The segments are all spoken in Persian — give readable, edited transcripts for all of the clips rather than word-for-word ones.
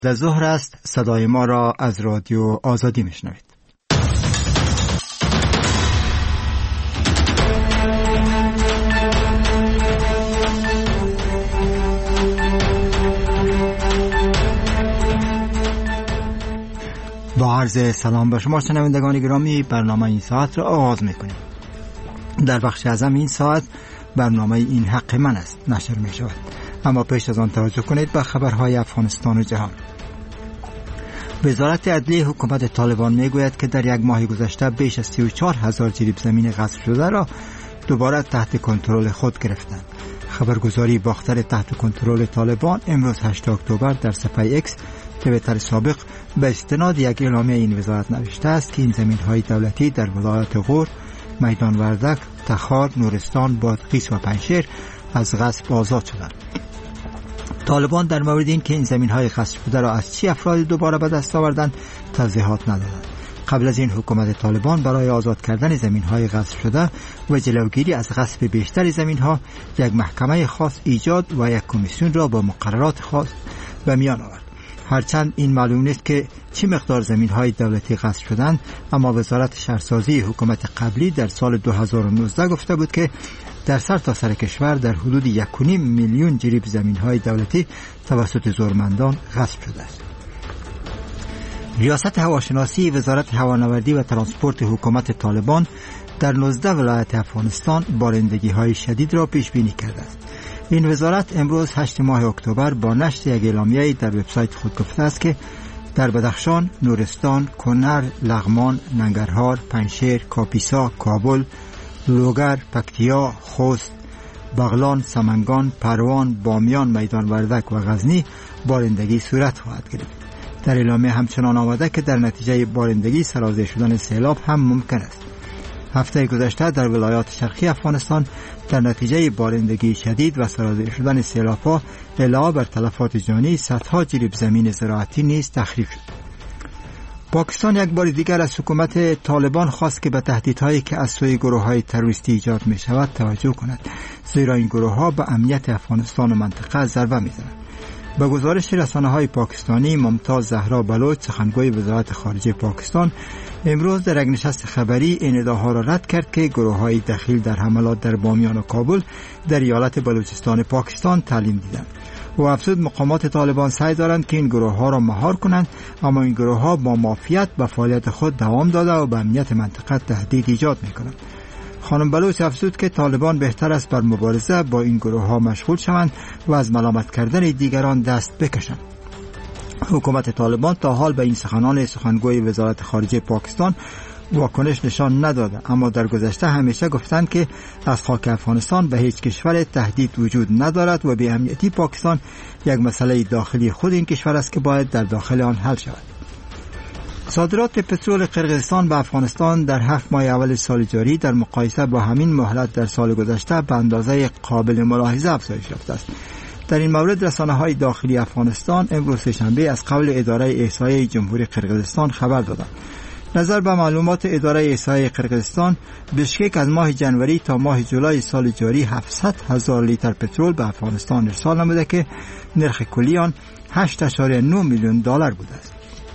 در ظهر است. صدای ما را از رادیو آزادی میشنوید. با عرض سلام به شما شنوندگان گرامی، برنامه این ساعت را آغاز میکنیم. در بخش اعظم این ساعت برنامه این حق من است نشر می شود. اما پیش از آن توجه کنید به خبرهای افغانستان و جهان. وزارت عدلیه حکومت طالبان می گوید که در یک ماه گذشته بیش از 34,000 جریب زمین غصب شده را دوباره تحت کنترل خود گرفتند. خبرگزاری باختر تحت کنترل طالبان امروز 8 اکتبر در صفحه ایکس توییتر سابق به استناد یک اعلامیه این وزارت نوشته است که این زمین‌های دولتی در ولایت غور، میدان وردک، تخار، نورستان، بادغیس و پنجشیر از غصب آزاد شدند. طالبان در مورد این که این زمین‌های غصب شده را از چه افرادی دوباره به دست آوردند توضیحات ندادند. قبل از این حکومت طالبان برای آزاد کردن زمین‌های غصب شده و جلوگیری از غصب بیشتر زمین‌ها یک محکمه خاص ایجاد و یک کمیسیون را با مقررات خاص به میان آورد. هرچند این معلوم نیست که چه مقدار زمین‌های دولتی غصب شدند، اما وزارت شهرسازی حکومت قبلی در سال 2019 گفته بود که در سرتاسر کشور در حدود 1.5 میلیون جریب زمین‌های دولتی توسط زورمندان غصب شده است. ریاست هواشناسی وزارت هوانوردی و ترانسپورت حکومت طالبان در 19 ولایت افغانستان بارندگی‌های شدید را پیش بینی کرده است. این وزارت امروز 8 ماه اکتبر با نشر یک اعلامیه در وبسایت خود گفته است که در بدخشان، نورستان، کنر، لغمان، ننگرهار، پنجشیر، کاپیسا، کابل، لوگر، پکتیا، خوست، بغلان، سمنگان، پروان، بامیان، میدان وردک و غزنی بارندگی صورت خواهد گرفت. در اعلامیه همچنان آمده که در نتیجه بارندگی سرازیر شدن سیلاب هم ممکن است. هفته گذشته در ولایات شرقی افغانستان در نتیجه بارندگی شدید و سرازیر شدن سیلاب‌ها علاوه بر تلفات جانی صدها جریب زمین زراعتی نیز تخریب شد. پاکستان یک بار دیگر از حکومت طالبان خواست که به تهدیدهایی که از سوی گروه‌های تروریستی ایجاد می‌شود توجه کند، زیرا این گروه‌ها به امنیت افغانستان و منطقه ضربه می‌زنند. به گزارش رسانه‌های پاکستانی، ممتاز زهرا بلوچ، سخنگوی وزارت خارجه پاکستان، امروز در یک نشست خبری این ادعاها را رد کرد که گروه‌های دخیل در حملات در بامیان و کابل در ایالت بلوچستان پاکستان تعلیم دیدند. و افزود مقامات طالبان سعی دارند که این گروه‌ها را مهار کنند، اما این گروه‌ها با معافیت به فعالیت خود دوام داده و به امنیت منطقه تهدید ایجاد می‌کنند. خانم بلوچ افزود که طالبان بهتر است بر مبارزه با این گروه‌ها مشغول شوند و از ملامت کردن دیگران دست بکشند. حکومت طالبان تا حال به این سخنان سخنگوی وزارت خارجه پاکستان واکنش نشان نداده، اما در گذشته همیشه گفتند که از خاک افغانستان به هیچ کشور تهدید وجود ندارد و به امنیتی پاکستان یک مسئله داخلی خود این کشور است که باید در داخل آن حل شود. صادرات پترول قرقیزستان به افغانستان در 7 ماه اول سال جاری در مقایسه با همین مهلت در سال گذشته به اندازه قابل ملاحظه افزایش یافته است. در این مورد رسانه‌های داخلی افغانستان امروز شنبه از قول اداره احصایه جمهوری قرقیزستان خبر دادند. نظر به معلومات اداره احصایه قرقیزستان، بشکک از ماه جنوری تا ماه جولای سال جاری 700,000 لیتر پترول به افغانستان ارسال نموده که نرخ کلی آن 8.9 میلیون دلار بوده است.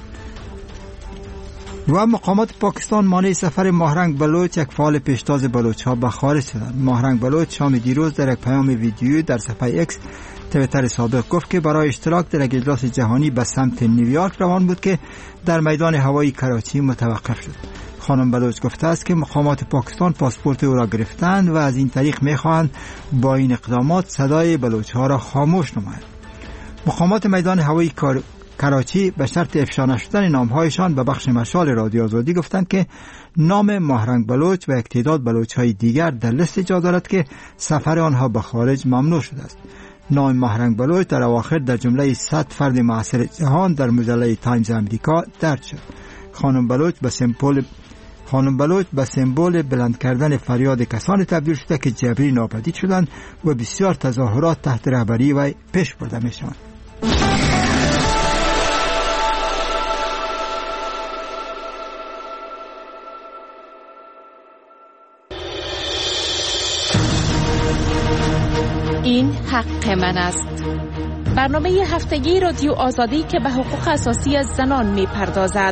و مقامات پاکستان مانع سفر ماهرنگ بلوچ، یک فعال پیشتاز بلوچ‌ها، به خارج شدند. ماهرنگ بلوچ شام دیروز در یک پیام ویدیویی در صفحه ایکس توییتر سابق گفت که برای اشتراک در اجلاس جهانی به سمت نیویورک روان بود که در میدان هوایی کراچی متوقف شد. خانم بلوچ گفته است که مقامات پاکستان پاسپورت او را گرفتند و از این طریق می‌خواهند با این اقدامات صدای بلوچ‌ها را خاموش نمایند. مقامات میدان هوایی کراچی به شرط افشا نشدن نام‌هایشان به بخش مشال رادیو آزادی گفتند که نام ماهرنگ بلوچ و یک تعداد بلوچ‌های دیگر در لیست جا دارد که سفر آنها به خارج ممنوع شده است. نام ماهرنگ بلوچ در اواخر در جمله 100 فرد معاصر جهان در مجله تایمز امریکا درج شد. خانم بلوچ به سمبل بلند کردن فریاد کسانی تبدیل شده که جبری ناپدید شدند و بسیار تظاهرات تحت رهبری و پیش برده می‌شوند. این حق من است. برنامه هفتگی رادیو آزادی که به حقوق اساسی زنان می‌پردازد.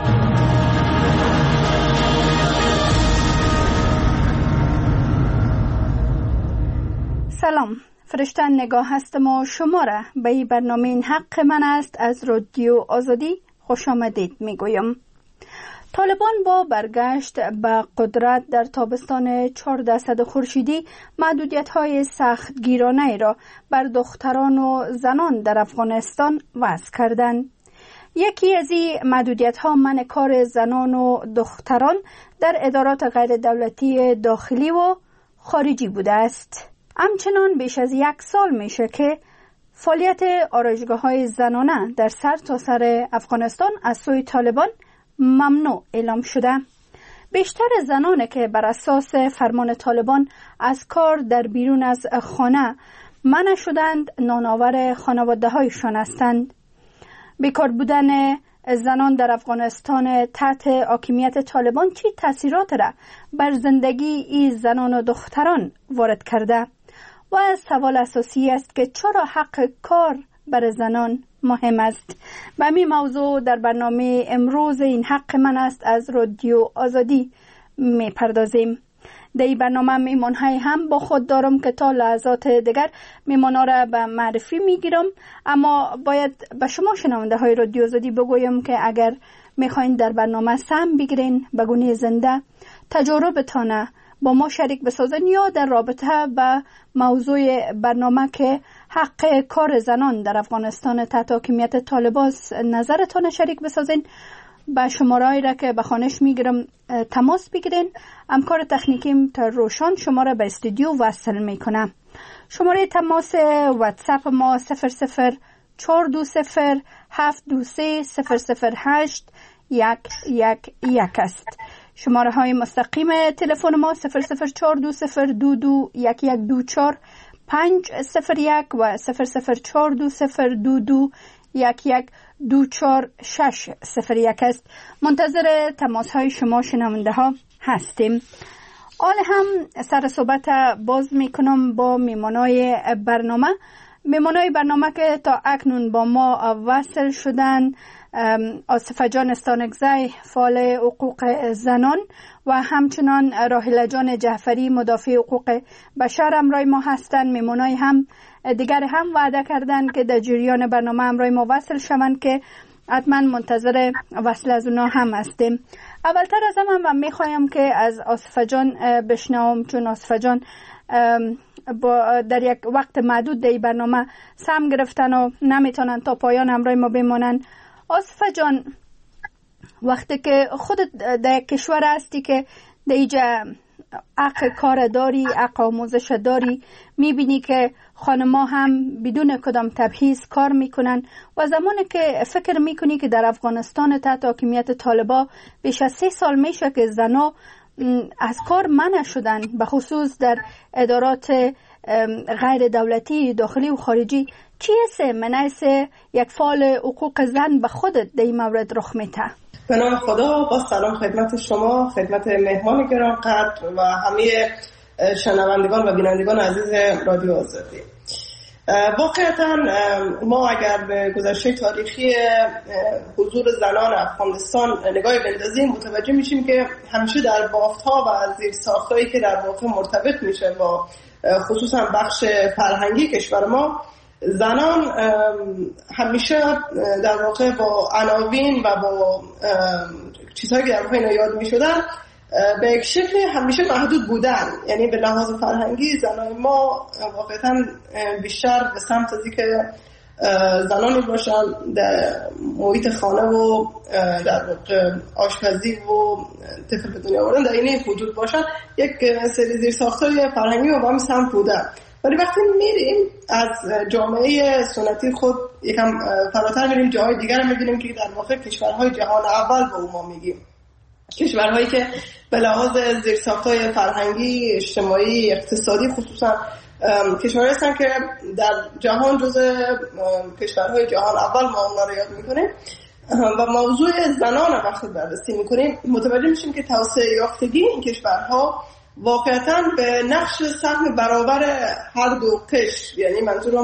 سلام، فرشته نگاه هستم و شما را به این برنامه این حق من است از رادیو آزادی خوش آمدید میگویم. طالبان با برگشت به قدرت در تابستان 1400 خورشیدی محدودیت‌های سختگیرانه را بر دختران و زنان در افغانستان وضع کردند. یکی از این محدودیت‌ها منع کار زنان و دختران در ادارات غیر دولتی داخلی و خارجی بوده است. همچنان بیش از 1 سال میشه که فعالیت آرایشگاه‌های زنانه در سرتاسر افغانستان از سوی طالبان ممنوع اعلام شده. بیشتر زنانی که بر اساس فرمان طالبان از کار در بیرون از خانه منع شدند نانآور خانواده‌هایشان هستند. بیکار بودن زنان در افغانستان تحت حاکمیت طالبان چه تاثیرات را بر زندگی این زنان و دختران وارد کرده و سوال اساسی است که چرا حق کار بر زنان مهم است. به همین موضوع در برنامه امروز این حق من است از رادیو آزادی میپردازیم. در این برنامه میمانهای هم با خود دارم که تا لحظات دیگر میمانا را به معرفی میگیرم، اما باید به شما شنونده های رادیو آزادی بگویم که اگر میخواین در برنامه سهم بگیرین به گونه زنده تجربتان با ما شریک بسازین یا در رابطه به موضوع برنامه که حق کار زنان در افغانستان تحت حاکمیت طالبان نظرتان شریک بسازین، با شماره‌ای را که به خوانش میگیرم تماس بگیرین. همکار تکنیکیم تا روشان شما را به استودیو وصل میکنم. شماره تماس واتساپ ما 00420723008111 است. شماره های مستقیم تلفن ما 00420221124501 و 00420221124601 است. منتظر تماس های شما شنونده ها هستیم. حال هم سر صحبت باز میکنم با میمانای برنامه که تا اکنون با ما وصل شدن. آصفه جان استانکزی فعال حقوق زنان و همچنان راحله جان جعفری مدافع حقوق بشر همراه ما هستند. میمونای هم دیگر هم وعده کردن که در جریان برنامه همراه ما وصل شوند که حتما منتظر وصل از اونا هم هستیم. اولتر از همه میخوایم که از آصفه جان بشنوم، چون آصفه جان در یک وقت محدود در برنامه سهم گرفتن و نمیتونن تا پایان همراه ما بمانن. آصفه جان، وقتی که خودت در یک کشور هستی که در اینجا حق کار داری، حق آموزش داری، میبینی که خانم‌ها هم بدون کدام تبعیض کار میکنن و زمانی که فکر میکنی که در افغانستان تحت حاکمیت طالبان بیش از 3 سال میشه که زنها از کار منع شدن، به خصوص در ادارات غیر دولتی داخلی و خارجی، چی است منعکس یک فعال حقوق زن به خودت در این مورد رخ میده؟ به نام خدا، با سلام خدمت شما، خدمت مهمان گرانقدر و همه شنوندگان و بینندگان عزیز رادیو آزادی. واقعا ما اگر به گذشته تاریخی حضور زنان افغانستان نگاهی بندازیم متوجه میشیم که همیشه در بافت‌ها و زیرساخت‌هایی که در واقع مرتبط میشه با خصوصا بخش فرهنگی کشور ما، زنان همیشه در واقع با عناوین و با چیزهایی که در واقع اینا یاد میشدن به یک شکل همیشه محدود بودن. یعنی به لحاظ فرهنگی زنان ما واقعا بیشتر به سمت از اینکه زنانی باشن در محیط خانه و در واقع آشپزی و طفل به دنیا آوردن در این حدود باشن، یک سری زیرساخت‌های فرهنگی و با همین سمت بودن. ولی وقتی میریم از جامعه سنتی خود یکم فراتر میریم، جاهای دیگر رو میبینیم که در واقع کشورهای جهان اول به ما میگیم، کشورهایی که به لحاظ زیرساخت‌های فرهنگی، اجتماعی، اقتصادی خصوصا کشورهایی هستن که در جهان جزء کشورهای جهان اول ما اونها رو یاد میکنیم. و موضوع زنان وقتی بررسی میکنیم متوجه میشیم که توسعه یافتگی این کشورها واقعا به نقش سهم برابر هر دو قشر، یعنی منظورم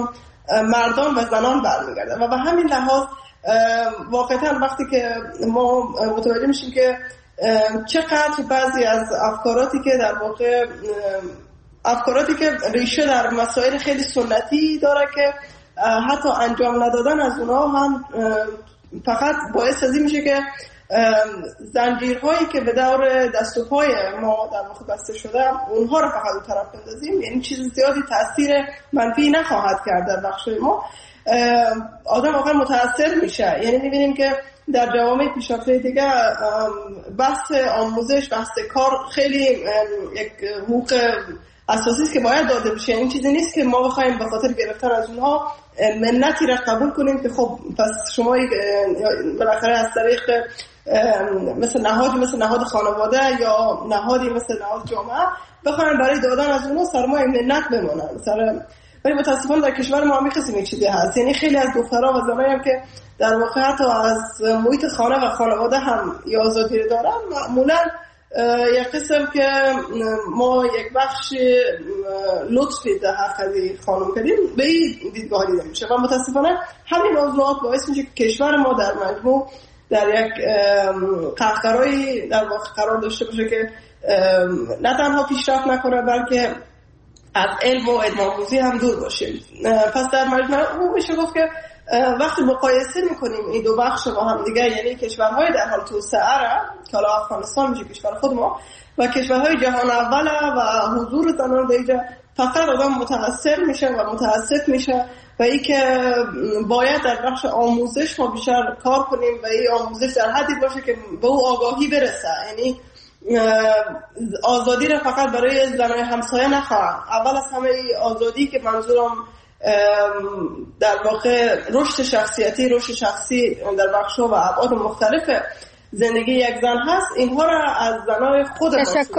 مردان و زنان برمیگردن و به همین لحاظ واقعا وقتی که ما متوجه میشیم که چقدر بعضی از افکاراتی که در واقع افکاراتی که ریشه در مسائل خیلی سنتی داره که حتی انجام ندادن از اونها هم فقط باعث از این میشه که زنجیرهایی که به دور دست و پای ما در واقع بسته شده اونها رو فقط اون طرف بندازیم، یعنی چیز زیادی تاثیر منفی نخواهد کرد در بخش ما. آدم واقعا متاثر میشه. یعنی میبینیم که در جوامع پیشرفته دیگه بحث آموزش، بحث کار خیلی یک حقوق اساسی است که باید داده بشه. این چیزی نیست که ما بخوایم به خاطر گرفتن از اونها منتی را قبول کنیم که خب پس شما بالاخره از طریق مثل نهاد خانواده یا نهادی مثل نهاد جامعه بخوایم برای دادن از اونها سرمایه منت بمونن. ولی متاسفانه در کشور ما هم این چیزی هست. یعنی خیلی از دخترها و زنایی هم که در واقع حتی از محیط خانه و خانواده هم یا آزادی دارن، معمولا یک قسم که ما یک بخش لطفی در حق خانم کردیم به این دیدگاه دیده میشه و متاسفانه همین موضوعات باعث میشه که کشور ما در مجموع در یک قهقرایی در واقع قرار داشته باشه که نه تنها پیشرفت نکنه بلکه از علم و علم آموزی هم دور باشیم. پس در مجموع میشه گفت که وقتی مقایسه میکنیم این دو بخش با هم دیگه، یعنی کشورهای در حال توسعه را که حالا افغانستان میشه کشور خود ما و کشورهای جهان اول و حضور زنان در اینجا، فقط آدم متاثر میشه و متاسف میشه و این که باید در بخش آموزش ما بیشتر کار کنیم و این آموزش در حدی باشه که به او آگاهی برسه. یعنی آزادی را فقط برای زنای همسایه نخواهم، اول از همه آزادی که منظورم در واقع رشد شخصیتی، رشد شخصی در بخش‌ها و ابعاد مختلف زندگی یک زن هست، اینها را از زنای خود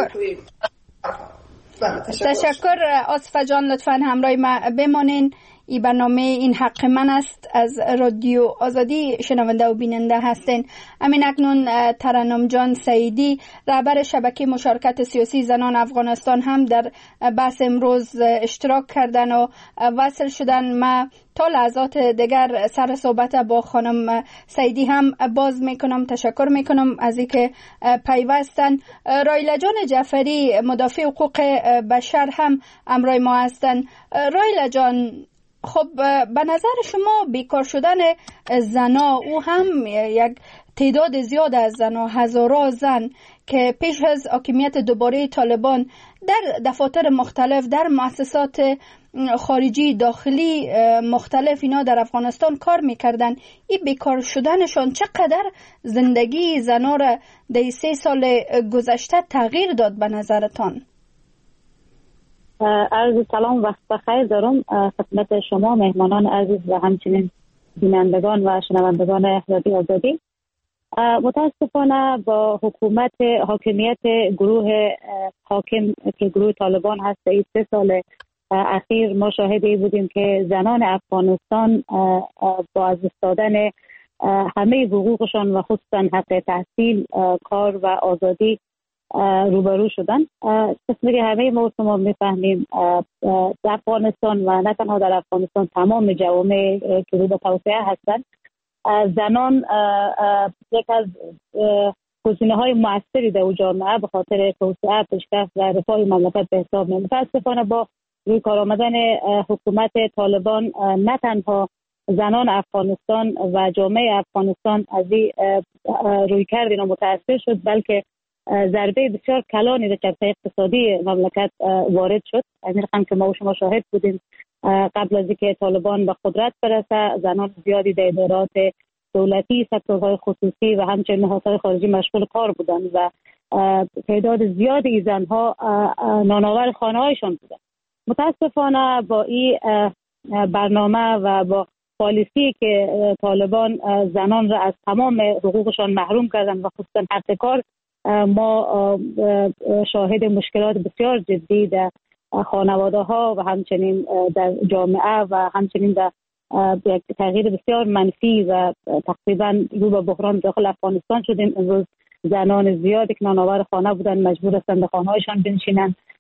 تشکر آصفه جان. لطفاً همراه ما بمانین. این برنامه این حق من است از رادیو آزادی شنونده و بیننده هستین. امین اکنون ترنم جان سعیدی رهبر شبکه مشارکت سیاسی زنان افغانستان هم در بحث امروز اشتراک کردن و وصل شدن. ما تا لحظات دیگر سر صحبت با خانم سعیدی هم باز میکنم. تشکر میکنم از اینکه پیوستن. رایلا جان جعفری مدافع حقوق بشر هم همراه ما هستن. رایلا جان، خب به نظر شما بیکار شدن زنا او هم یک تعداد زیاد از زنا، هزاران زن که پیش از حاکمیت دوباره طالبان در دفاتر مختلف، در مؤسسات خارجی داخلی مختلف اینا در افغانستان کار میکردن، این بیکار شدنشان چقدر زندگی زنا را در 3 سال گذشته تغییر داد به نظرتان؟ عرض سلام، وقت بخیر دارم خدمت شما مهمانان عزیز و همچنین بینندگان و شنوندگان رادیو آزادی. متاسفانه با حاکمیت گروه حاکم که گروه طالبان هست این 3 سال اخیر ما شاهدی بودیم که زنان افغانستان با از دست دادن همه حقوقشان و خصوصا حق تحصیل، کار و آزادی روبرو شدن. قسمی که همه ما شما میفهمیم در افغانستان و نه تنها در افغانستان تمام جوامع که رو به توسعه هستند، زنان یک از گزینه‌های موثری در جامعه به خاطر توسعه، پیشرفت و رفاه مملکت به حساب میاد. متاسفانه با روی کار آمدن حکومت طالبان نه تنها زنان افغانستان و جامعه افغانستان از این رویکرد اینا متاثر شد، بلکه ضربه بسیار کلانی در چرخه اقتصادی مملکت وارد شد. از این رقم که ما و شما شاهد بودیم قبل از اینکه طالبان به قدرت برسه، زنان زیادی در ادارات دولتی، سکتورهای خصوصی و همچنین نهادهای خارجی مشغول کار بودند و تعداد زیادی زنها نانآور خانه‌هایشان بودند. متاسفانه با این برنامه و با پالیسی که طالبان زنان را از تمام حقوقشان محروم کردند و خصوصا حق کار، ما شاهد مشکلات بسیار جدی در خانواده ها و همچنین در جامعه و همچنین در تغییر بسیار منفی و تقریبا رو به بحران داخل افغانستان شدیم. امروز زنان زیادی که نانآور خانه بودن مجبور هستند در خانه‌هایشان بنشینند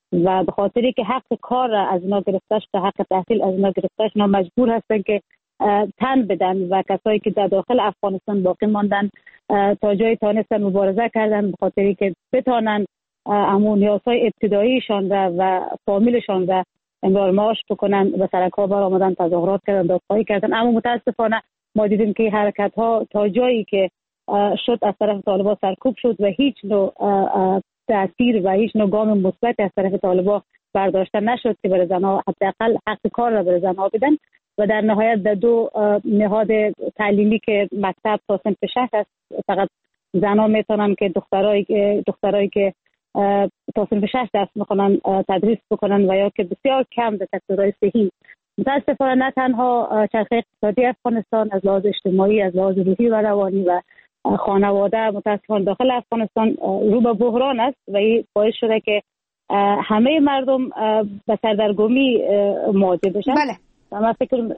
و به خاطری که حق کار از اینا گرفته شده، حق تحصیل از اینا گرفته شده، مجبور هستن که تن بدن و کسایی که در داخل افغانستان باقی ماندن تا جایی تانستن مبارزه کردن به خاطری که بتانن همون نیازهای ابتداییشان و فامیلشان را امرار معاش بکنن و سرکار بر آمدن، تظاهرات کردن، دادخواهی کردن. اما متاسفانه ما دیدیم که حرکت ها تا جایی که شد از طرف طالبان سرکوب شد و هیچ نوع تأثیر و هیچ نوع گام مثبت از طرف طالبان برداشته نشد که برای زنها حداقل حق کار را برای زنها بدن. و در نهایت در 2 نهاد تعلیمی که مکتب تا صنف 6 است فقط زنها میتونن که دخترایی که تا صنف 6 درس میخونن تدریس بکنن و یا که بسیار کم در سکتورهای صحی. متاسفانه نه تنها چرخه اقتصادی افغانستان از لحاظ اجتماعی، از لحاظ روحی و روانی و خانواده متاسفانه داخل افغانستان رو به بحران است و این باعث شده که همه مردم به سردرگمی مواجه بشن. بله. من فکر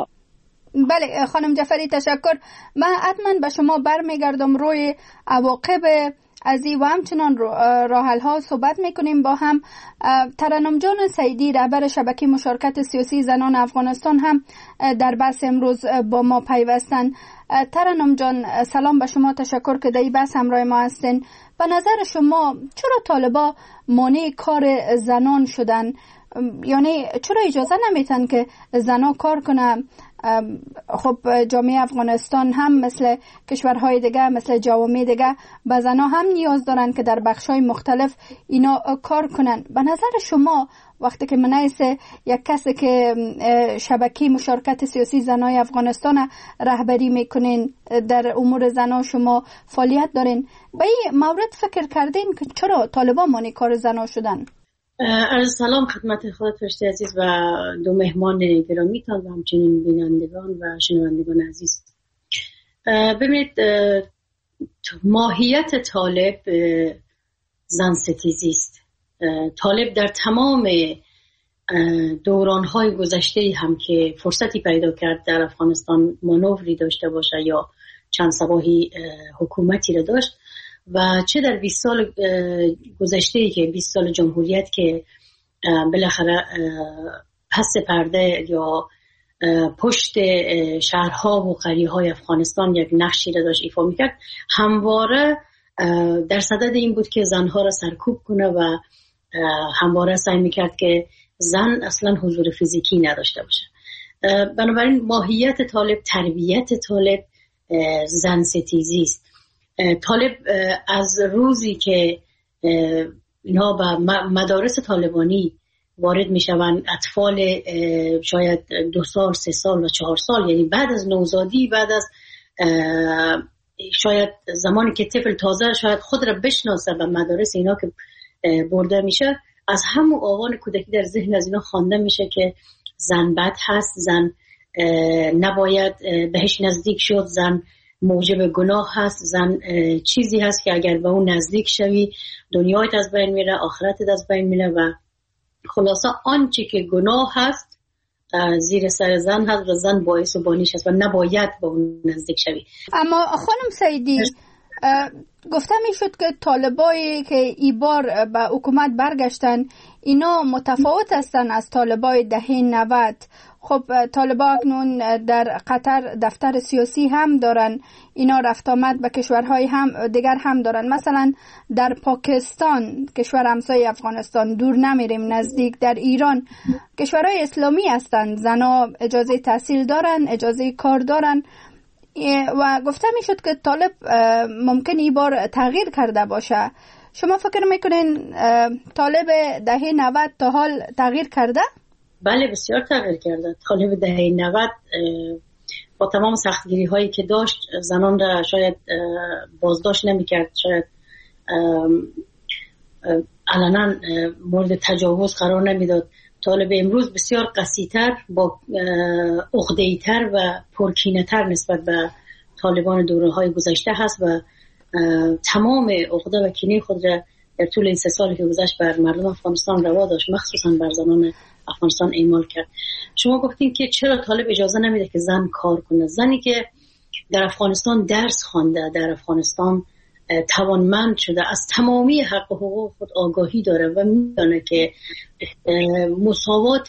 بله خانم جعفری تشکر. من حتما به شما برمیگردم روی عواقب از این و همچنان راه حل ها صحبت میکنیم با هم. ترنم جان سیدی رهبر شبکه مشارکت سیاسی زنان افغانستان هم در بحث امروز با ما پیوستن. ترنم جان سلام به شما، تشکر که در این بحث همراه ما هستین. به نظر شما چرا طالبا مانع کار زنان شدن؟ یعنی چرا اجازه نمیتن که زنها کار کنن؟ خب جامعه افغانستان هم مثل کشورهای دیگه، مثل جوامع دیگه به زنها هم نیاز دارن که در بخشای مختلف اینا کار کنن. به نظر شما وقتی که منعیس یک کسی که شبکه مشارکت سیاسی زنای افغانستان رهبری میکنین، در امور زنها شما فعالیت دارین، به این مورد فکر کردین که چرا طالبان مانع کار زنها شدن؟ عرض سلام خدمت خودت فرشته عزیز و 2 مهمان گرامیتان و همچنین بینندگان و شنوندگان عزیز. ببینید ماهیت طالب زن ستیزی است. طالب در تمام دوران‌های گذشته هم که فرصتی پیدا کرد در افغانستان مانوری داشته باشه یا چند صباحی حکومتی را داشت و چه در 20 سال گذشته که 20 سال جمهوریت که بالاخره پس پرده یا پشت شهرها و قریه‌های افغانستان یک نقشی را داشت ایفا میکرد، همواره در صدد این بود که زنها را سرکوب کنه و همواره سعی میکرد که زن اصلا حضور فیزیکی نداشته باشه. بنابراین ماهیت طالب، تربیت طالب زن ستیزی است. طالب از روزی که اینها به مدارس طالبانی وارد میشوند، اطفال شاید 2 سال 3 سال و 4 سال، یعنی بعد از نوزادی، بعد از شاید زمانی که طفل تازه شاید خود را بشناسه به مدارس اینا که برده میشه، از همون آوان کودکی در ذهن از اینا خوانده میشه که زن بد هست، زن نباید بهش نزدیک شد، زن موجب گناه هست، زن چیزی هست که اگر به اون نزدیک شوی دنیایت از بین میره، آخرتت از بین میره و خلاصه آنچه که گناه هست زیر سر زن هست و زن باعث و بانیش هست و نباید به اون نزدیک شوی. اما خانم سیدی گفته میشد که طالبایی که ای بار به حکومت برگشتن اینا متفاوت هستن از طالبای دهه 90. خب طالبا اکنون در قطر دفتر سیاسی هم دارن، اینا رفت آمد به کشورهای هم دیگر هم دارن. مثلا در پاکستان، کشور همسایه افغانستان، دور نمیریم نزدیک، در ایران کشورهای اسلامی هستن، زنها اجازه تحصیل دارن، اجازه کار دارن و گفته میشد که طالب ممکن این بار تغییر کرده باشه. شما فکر میکنین طالب دهه 90 تا حال تغییر کرده؟ بله بسیار تغییر کرده. طالب دهه 90 با تمام سختگیری هایی که داشت زنان را شاید بازداشت نمیکرد، شاید علنا مورد تجاوز قرار نمیداد. طالب امروز بسیار قسی‌تر، با عقده‌ای‌تر و پرکینه‌تر نسبت به طالبان دوره‌های گذشته هست و تمام عقده و کینه خود را در طول این 3 سالی که گذشت بر مردم افغانستان روا داشت، مخصوصا بر زنان افغانستان اعمال کرد. شما گفتین که چرا طالب اجازه نمیده که زن کار کنه؟ زنی که در افغانستان درس خوانده، در افغانستان توانمند شده از تمامی حق و حقوق خود آگاهی داره و میدونه که مساوات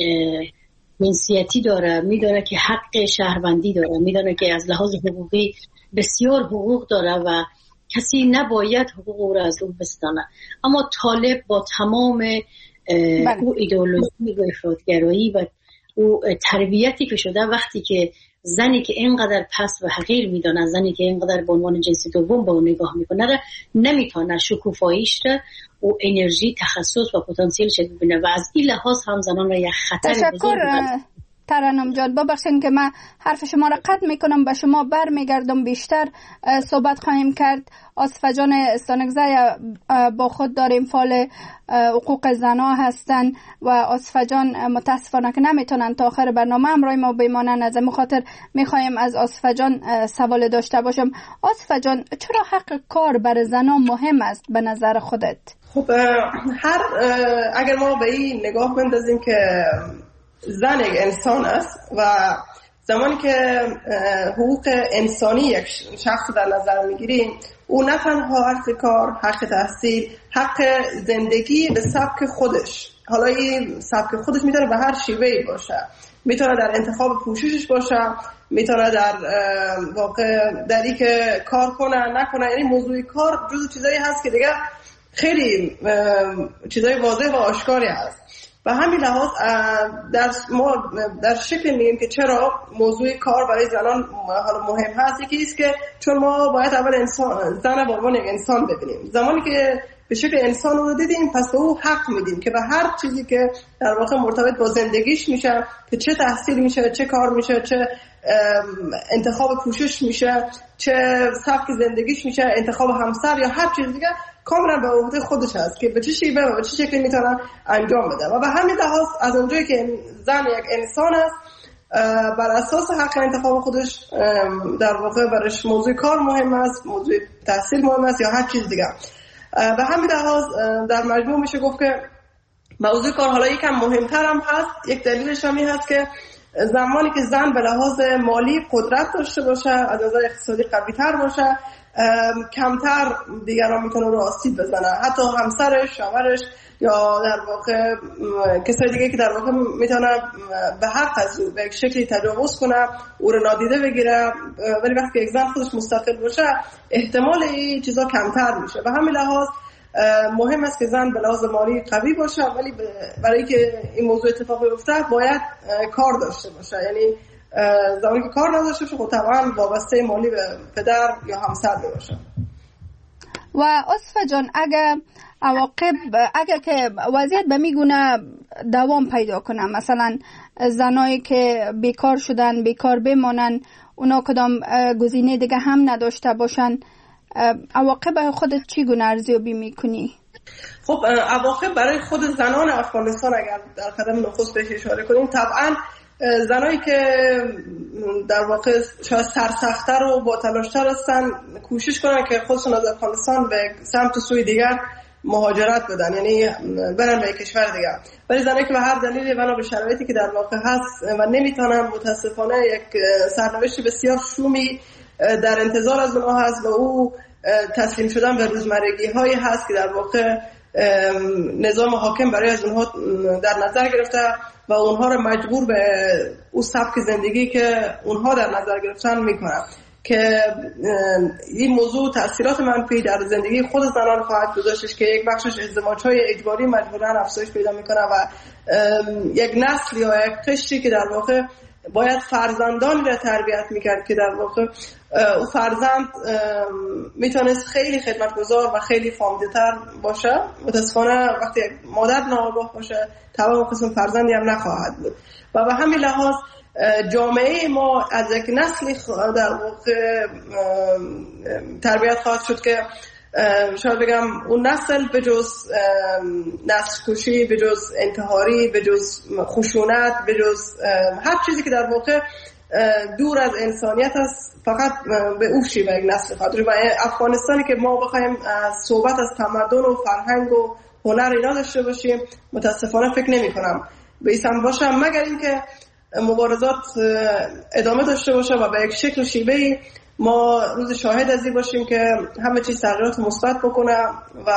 جنسیتی داره، میدونه که حق شهروندی داره، میدونه که از لحاظ حقوقی بسیار حقوق داره و کسی نباید حقوق او را از او بستانه. اما طالب با تمام او ایدئولوژی و افراطگرایی و او تربیتی که شده، وقتی که زنی که اینقدر پست و حقیر میدونه، زنی که اینقدر به عنوان جنس دوم به اون نگاه میکنه، نمیتونه شکوفاییش و انرژی، تخصص و پتانسیلش ببینه و از این لحاظ هم زنان را یک خطر بزرگ ترنم جان، ببخشید که من حرف شما را قطع میکنم، به شما برمیگردم. بیشتر صحبت خواهیم کرد. آصفه جان استانکزی با خود داریم، فعال حقوق زنها هستن و آصفه جان متاسفانه که نمیتونن تا آخر برنامه همراه ما بمانن. از این خاطر میخوایم از آصفه جان سوال داشته باشم. آصفه جان، چرا حق کار برای زنها مهم است به نظر خودت؟ خب اگر ما به این نگاه بندازیم که زن یک انسان است و زمانی که حقوق انسانی یک شخص در نظر میگیریم، او نه تنها حق کار، حق تحصیل، حق زندگی به سبک خودش، حالا این سبک خودش میتونه به هر شیوهی باشه، میتونه در انتخاب پوششش باشه، میتونه در واقع در این که کار کنه نکنه. یعنی موضوع کار جزو چیزایی هست که دیگه خیلی چیزای واضح و آشکاری هست. و همین لحاظ ما در شکل میگیم که چرا موضوع کار برای زنان حالا مهم هست. یکی است که چون ما باید اول زن به عنوان یک انسان ببینیم. زمانی که به شکل انسان رو دیدیم، پس به او حق میدیم که به هر چیزی که در واقع مرتبط با زندگیش میشه، که چه تحصیل میشه، چه کار میشه، چه انتخاب پوشش میشه، چه سبک زندگیش میشه، انتخاب همسر یا هر چیز دیگه، کاملا به عهده خودش هست که به چه شیوه و به چه شکلی میتونه انجام بده. و به همین لحاظ از اونجایی که زن یک انسان است، بر اساس حق انتخاب خودش در واقع برش موضوع کار مهم است، موضوع تحصیل مهم است یا هر چیز دیگه. به همین لحاظ در مجموع میشه گفت که موضوع کار حالا یکم مهمتر هم هست. یک دلیلش هم این هست که زمانی که زن به لحاظ مالی قدرت داشته باشه، از نظر اقتصادی قوی تر باشه، کمتر دیگران میتونه رو آسیب بزنه، حتی همسرش، شوهرش یا در واقع کسای دیگه که در واقع میتونه به حق از او به یک شکلی تجاوز کنه، او رو نادیده بگیره. ولی وقتی که یک زن خودش مستقل باشه، احتمال این چیزا کمتر میشه. و همین لحاظ مهم است که زن به لحاظ مالی قوی باشه، ولی برای که این موضوع اتفاق بیفته باید کار داشته باشه. یعنی زمانی که کار نداشته باشه، خب طبعا وابسته مالی به پدر یا همسر باشه. و آصفه جان، اگر که وضعیت به میگونه دوام پیدا کنه، مثلا زنایی که بیکار شدن، بیکار بمانن، اونا کدام گزینه دیگه هم نداشته باشن، عواقب خودت چی گونه ارزیابی میکنی؟ خب عواقب برای خود زنان افغانستان اگر در قدم نخست بهش اشاره کنیم، طبعا زنایی که در واقع شاید سرسخت‌تر و با تلاش‌تر هستن، کوشش کنن که خودشون از افغانستان به سمت سوی دیگر مهاجرت بدن، یعنی برن به کشور دیگر. ولی زنایی که به هر دلیلی بنا به شرایطی که در واقع هست و نمیتونن، متاسفانه یک سرنوشت بسیار شومی در انتظار از اونها هست و او تسلیم شدن به روزمرگی هایی هست که در واقع نظام حاکم برای از اونها در نظر گرفته و اونها رو مجبور به اون سبک زندگی که اونها در نظر گرفتن میکنن، که این موضوع تأثیرات منفی در زندگی خود زنان خواهد گذاشتش که یک بخشش ازدواج‌های اجباری مجبورن افزایش پیدا میکنه و یک نسل یا یک قشری که در واقع باید فرزندانی را تربیت میکرد که در واقع او فرزند میتونست خیلی خدمتگزار و خیلی فامیل‌تر باشه. متاسفانه وقتی مادر ناآگاه باشه، تمام قسم فرزندی هم نخواهد بود. و به همین لحاظ جامعه ما از یک نسلی در واقع تربیت خواهد شد که شاید بگم اون نسل به جز نسل کشی، به جز انتحاری، به جز خشونت، به جز هر چیزی که در واقع دور از انسانیت است، فقط به او شیوه یک نسل خواهد شد. و افغانستانی که ما بخوایم صحبت از تمدن و فرهنگ و هنر اینا داشته باشیم، متاسفانه فکر نمی کنم به این سمت باشه، مگر اینکه مبارزات ادامه داشته باشه و به یک شکل و شیوهی ما روز شاهد از این باشیم که همه چیز تغییرات مثبت بکنه و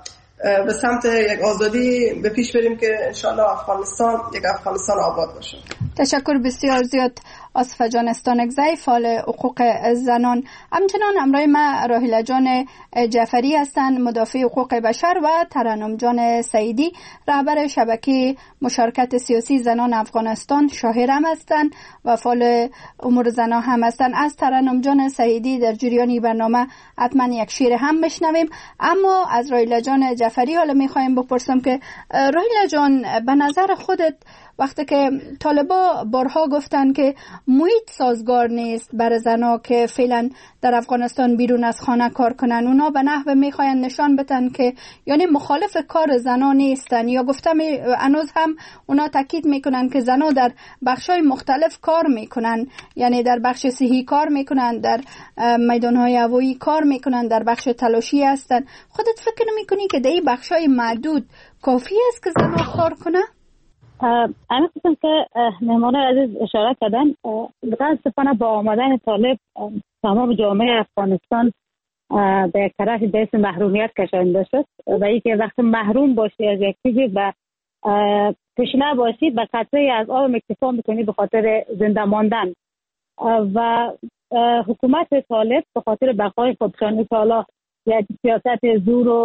به سمت یک آزادی به پیش بریم که انشالله افغانستان یک افغانستان آباد باشه. تشکر بسیار زیاد آصفه جان استانکزی، فعال حقوق زنان. همچنان همراه ما راحله جان جعفری هستند، مدافع حقوق بشر، و ترنم جان سعیدی، رهبر شبکه مشارکت سیاسی زنان افغانستان، شاعر هم هستند و فعال امور زنان هم هستند. از ترنم جان سعیدی در جریان برنامه حتما یک شعر هم بشنویم، اما از راحله جان جعفری حالا میخوایم بپرسم که راحله جان، به نظر خودت وقتی که طالبا بارها گفتن که محیط سازگار نیست برای زنها که فعلا در افغانستان بیرون از خانه کار کنن، اونا به نحو میخواین نشان بدن که یعنی مخالف کار زنها نیستن، یا گفتم هنوز هم اونا تاکید میکنن که زنها در بخشای مختلف کار میکنن، یعنی در بخش صحی کار میکنن، در میدانهای هوایی کار میکنن، در بخش تلاشی هستن. خودت فکر نمیکنی که در این بخشای معدود کافی است که زنها کار کنن؟ اما خواستم که مهمان عزیز اشاره کردن، متاسفانه با آمدن طالب تمام جامعه افغانستان به یک طرف به اسم محرومیت کشانده شد و ای که وقتی محروم باشی از یک چیزی و تشنه باشی به قطره از آب اکتفا میکنی به خاطر زنده ماندن و حکومت طالب به خاطر بقای خودشان حالا یک سیاست زور و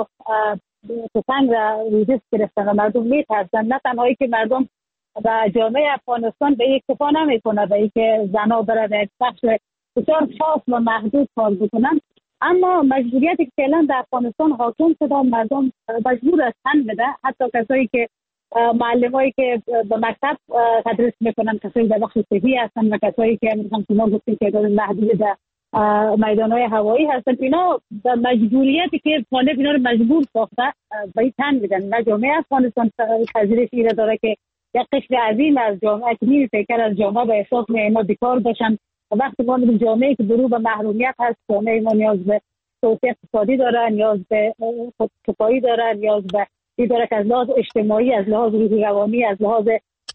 تفنگ را ریزش گرفتن و مردم میترسن، نه تنهایی که مردم و جامعه افغانستان به یک اکتفا نمیکنه به این که زنها برای یک بخش بسیار خاص و محدود کار بکنن، اما مجبوریتی که فعلا در افغانستان حاکم شده مردم مجبور هستن بده، حتی کسایی که معلمایی که به مکتب تدریس میکنن، کسایی در بخش صحی هستن و کسایی که مثلا شما گفتید که محدود در میدانهای هوایی هستن، اینا به مجبوریتی که طالب اینا رو مجبور ساخته به این تن میدن. نه جامعه افغانستان پذیرش ایره داره که یک قشر عظیم از جامعه که نیمی فکر از جامعه به احساس اینا بیکار باشن. وقتی ما میگیم جامعه که درو به محرومیت هست، جامعه ما نیاز به توسعه اقتصادی داره، نیاز به خودکفایی داره، نیاز به این داره که از لحاظ اجتماعی، از لحاظ روحی روانی، از لحاظ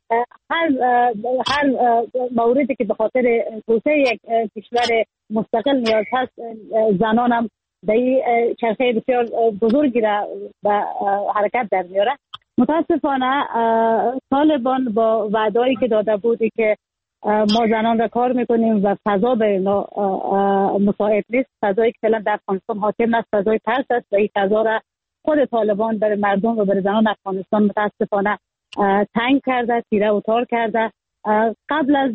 هر موردی که به خاطر توسعه یک کشور مستقل نیاز هست، زنان هم به این چرخه بسیار بزرگی را به حرکت در میاره. متاسفانه طالبان با وعده‌ای که داده بودی که ما زنان را کار میکنیم و فضا به مساعد نیست، فضایی که فعلا در افغانستان حاکم است فضای ترس است و این فضا را خود طالبان برای مردم و برای زنان افغانستان متاسفانه تنگ کرده، تیره و تار کرده. قبل از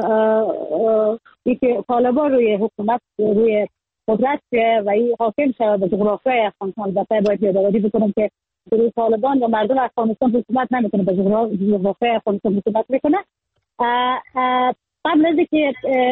اینکه طالبان روی حکومت روی قدرت و این حاکم شود به جغرافیای افغانستان، البته باید یادآوری بکنم که روی طالبان و مردم افغانستان حکومت نمیکنه، به جغرافیای افغانستان حکومت میکنه. قبل از اینکه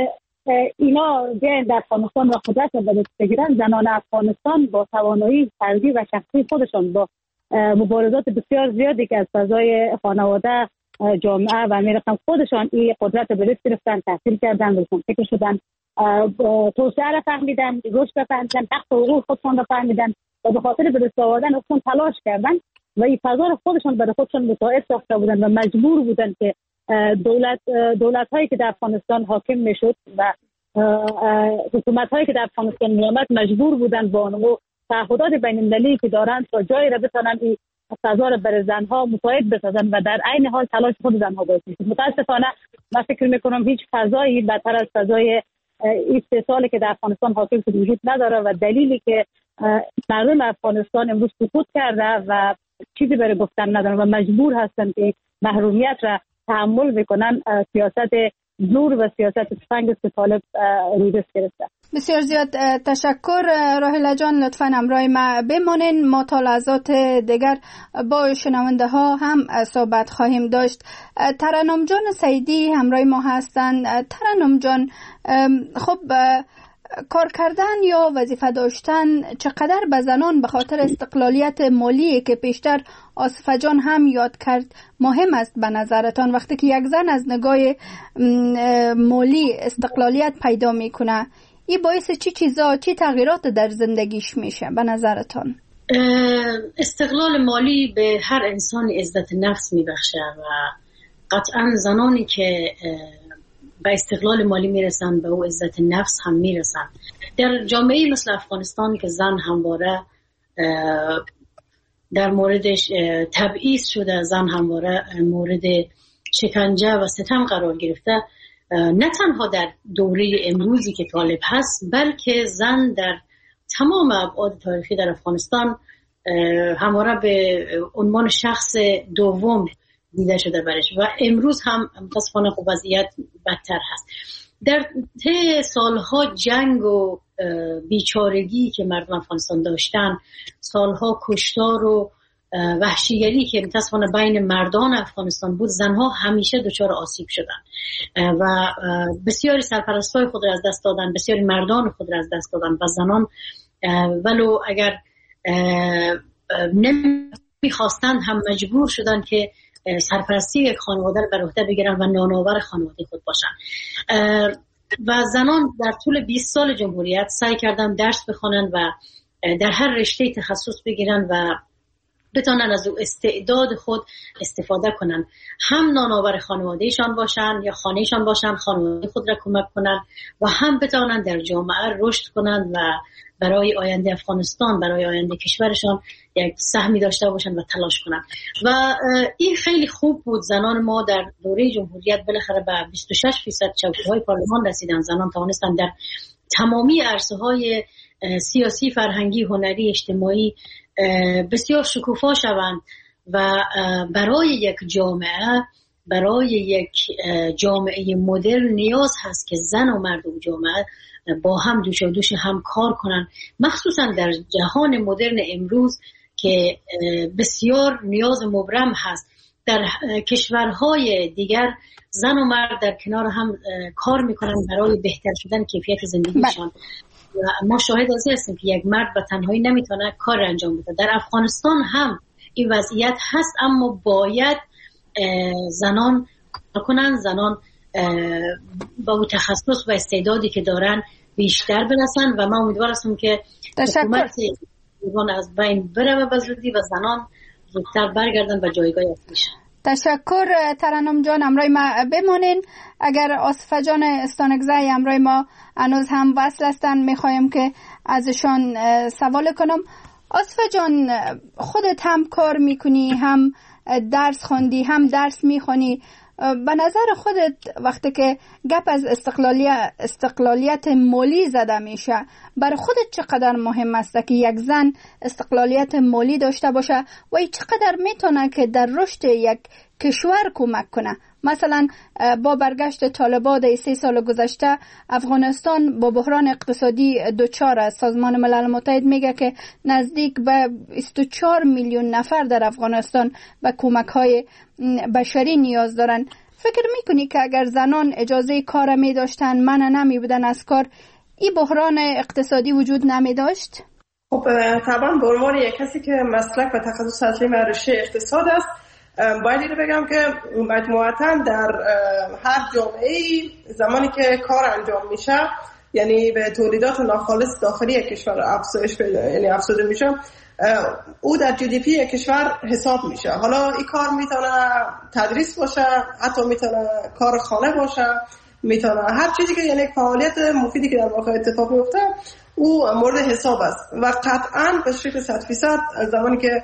اینا بیاین در افغانستان و قدرت رو به دست بگیرن، زنان افغانستان با توانایی فردی و شخصی خودشان با مبارزات بسیار زیادی که از فضای خانواده، جامعه و میرقم خودشان این قدرت رو به دست گرفتن، تحصیل کردن، روشنفکر شدن، توسعه را فهمیدن، رشد را فهمیدن، حق و حقوق خودشان را فهمیدن و به خاطر به دست آوردن خودشان تلاش کردن و این فضا را خودشان برای خودشان مساعد ساخته بودن و مجبور بودن که دولت هایی که در افغانستان حاکم میشد و حکومت هایی که در افغانستان میامد مجبور بودن با اونو تعهدات بین المللی که دارن تا جایی را بتونن این فضا را برای زنها مساعد بسازن و در عین حال تلاش خود زنها باعث میشه. متاسفانه من فکر میکنم هیچ فضایی بدتر از فضای این 3 سالی که در افغانستان حاکم شده وجود نداره و دلیلی که مردم افغانستان امروز سقوط کرده و چیزی برای گفتن ندارن و مجبور هستن که محرومیت را تحمل بکنن، سیاست زور و سیاست تفنگ که طالب روی گرفته. بسیار زیاد تشکر راحله جان، لطفاً همراه ما بمانین، ما تا لحظات دیگر با شنونده ها هم صحبت خواهیم داشت. ترنم جان سعیدی همراه ما هستند. ترنم جان، خب کار کردن یا وظیفه داشتن چقدر به زنان به خاطر استقلالیت مالی که پیشتر آصفه جان هم یاد کرد مهم است به نظرتان؟ وقتی که یک زن از نگاه مالی استقلالیت پیدا میکنه، این باعث چی تغییرات در زندگیش میشه به نظرتان؟ استقلال مالی به هر انسان عزت نفس میبخشه و قطعا زنانی که به استقلال مالی میرسن، به او عزت نفس هم میرسن. در جامعه مثل افغانستان که زن همواره در موردش تبعیض شده، زن همواره مورد شکنجه و ستم قرار گرفته، نه تنها در دوره امروزی که طالب هست، بلکه زن در تمام ابعاد تاریخی در افغانستان همواره به عنوان شخص دوم دیده شده برش و امروز هم متاسفانه خب وضعیت بدتر هست. در طی سالها جنگ و بیچارگی که مردم افغانستان داشتن، سالها کشتار و وحشیگری که متاسفانه بین مردان افغانستان بود، زنها همیشه دچار آسیب شدن و بسیاری سرپرستای خود را از دست دادن، بسیاری مردان خود را از دست دادن و زنان ولو اگر نمیخواستند هم مجبور شدن که سرپرستی یک خانواده را بر عهده بگیرن و نانآور خانواده خود باشن. و زنان در طول 20 سال جمهوریت سعی کردن درس بخونن و در هر رشته تخصص بگیرن و بتونن از استعداد خود استفاده کنن، هم نانآور خانوادهشان باشن یا خانهشان باشن، خانواده خود را کمک کنن و هم بتونن در جامعه رشد کنن و برای آینده افغانستان، برای آینده کشورشان یک سهمی داشته باشن و تلاش کنن. و این خیلی خوب بود. زنان ما در دوره جمهوریت بالاخره به 26% چوکی‌های پارلمان رسیدن. زنان توانستن در تمامی عرصه‌های سیاسی، فرهنگی، هنری، اجتماعی بسیار شکوفا شوند و برای یک جامعه مدرن نیاز هست که زن و مرد و جامعه با هم دوش و دوش هم کار کنن، مخصوصا در جهان مدرن امروز که بسیار نیاز مبرم هست. در کشورهای دیگر زن و مرد در کنار هم کار میکنن برای بهتر شدن کیفیت زندگیشان. ما شاهد از این هستیم که یک مرد به تنهایی نمیتونه کار انجام بده. در افغانستان هم این وضعیت هست، اما باید زنان کنن، زنان با اون تخصص و استعدادی که دارن بیشتر برسن و من امیدوار هستم که حکومت ایران از بین بره و زودی و زنان زودتر برگردن و جایگاه اصلیشن. تشکر ترنم جان، امروی ما بمانین. اگر آصفه جان استانکزی امروی ما هنوز هم وصل هستن، میخوایم که ازشان سوال کنم. آصفه جان، خودت هم کار میکنی، هم درس خوندی، هم درس میخونی. به نظر خودت وقتی که گپ از استقلالیت مالی زده میشه، برای خودت چقدر مهم است که یک زن استقلالیت مالی داشته باشه و چقدر میتونه که در رشد یک کشور کمک کنه؟ مثلا با برگشت طالبان در 3 سال گذشته افغانستان با بحران اقتصادی دچار است. سازمان ملل متحد میگه که نزدیک به 24 میلیون نفر در افغانستان به کمک‌های بشری نیاز دارن. فکر میکنی که اگر زنان اجازه کار می داشتن، منع نمی بودن از کار، این بحران اقتصادی وجود نمی داشت؟ خب طبعا به عنوان یک کسی که مسلک و تخصص اصلی رشته اقتصاد است، باید اینو بگم که مجموعاً در هر جامعه‌ای زمانی که کار انجام میشه، یعنی به تولیدات ناخالص داخلی کشور افزوده میشه، او در جی دی پی کشور حساب میشه. حالا این کار میتونه تدریس باشه، حتی میتونه کار خانه باشه، میتونه هر چیزی که یعنی فعالیت مفیدی که در واقع اتفاق میفته او مورد حساب است و قطعاً به شکل 100% زمانی که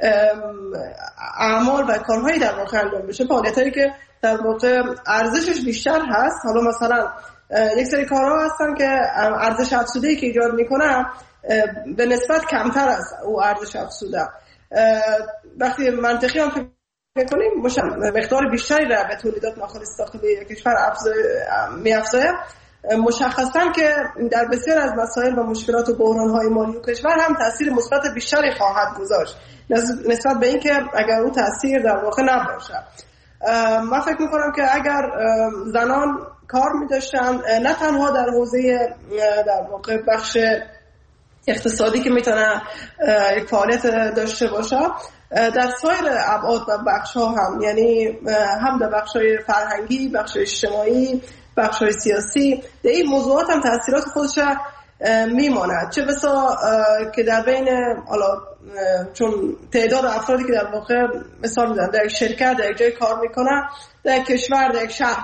اعمال و کارهایی در واقع انجام بشه، فعالیتایی که در واقع ارزشش بیشتر هست. حالا مثلا یک سری کارها هستن که ارزش افزوده‌ای که ایجاد میکنه به نسبت کمتر از او ارزش افزوده. وقتی منطقی هم فکر میکنیم مقدار بیشتری را به تولیدات ناخالص داخلی کشور می‌افزاید، مشخصاً که در بسیار از مسائل و مشکلات و بحران‌های مالی کشور هم تاثیر مثبت بیشتری خواهد گذاشت نسبت به اینکه اگر او تاثیر در واقع نباشه. من فکر میکنم که اگر زنان کار می‌داشتن، نه تنها در حوزه در واقع بخش اقتصادی که میتونه یک فعالیت داشته باشه، در سایر ابعاد و بخش‌ها هم، یعنی هم در بخش‌های فرهنگی، بخش اجتماعی، بخش‌های سیاسی، در این موضوعات هم تاثیرات خودش میماند. چه بسا که در بین حالا چون تعداد افرادی که در واقع مثال میزنم در یک شرکت، در یک جای کار میکنن، در یک کشور، در یک شهر،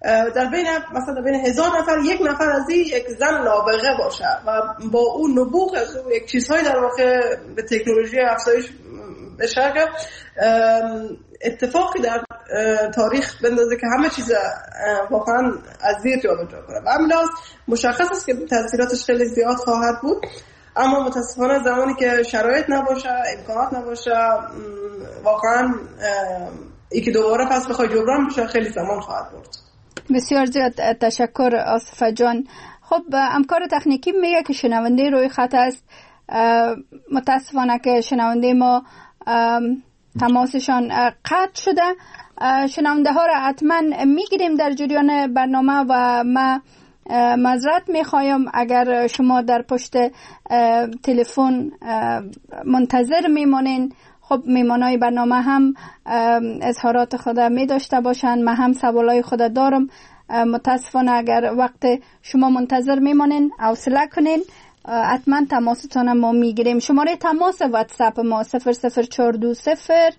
در بین مثلا در بین 1000 نفر یک نفر از این یک زن نابغه باشه و با اون نبوغ از اون یک چیزهای در واقع به تکنولوژی افزایش بشه که اتفاقی در تاریخ بندازه که همه چیز واقعا از زیر جابجا کنه و همین مشخص است که تاثیراتش خیلی زیاد خواهد بود، اما متاسفانه زمانی که شرایط نباشه، امکانات نباشه، واقعا یکی دوباره پس بخوای جبران بشه خیلی زمان خواهد برد. بسیار زیاد تشکر آصفه جان. خب همکار تکنیکی میگه که شنونده روی خط است. متاسفانه که شنونده ما تماسشان قطع شده. شنونده ها را حتما میگیریم در جریان برنامه و ما معذرت میخوایم اگر شما در پشت تلفن منتظر میمانین. خب میمانای برنامه هم اظهارات خود می داشته باشن، من هم سوالای خود دارم. متاسفانه اگر وقت شما منتظر میمانین حوصله کنین، حتما تماستان ما میگیریم. شماره تماس واتساپ ما 00420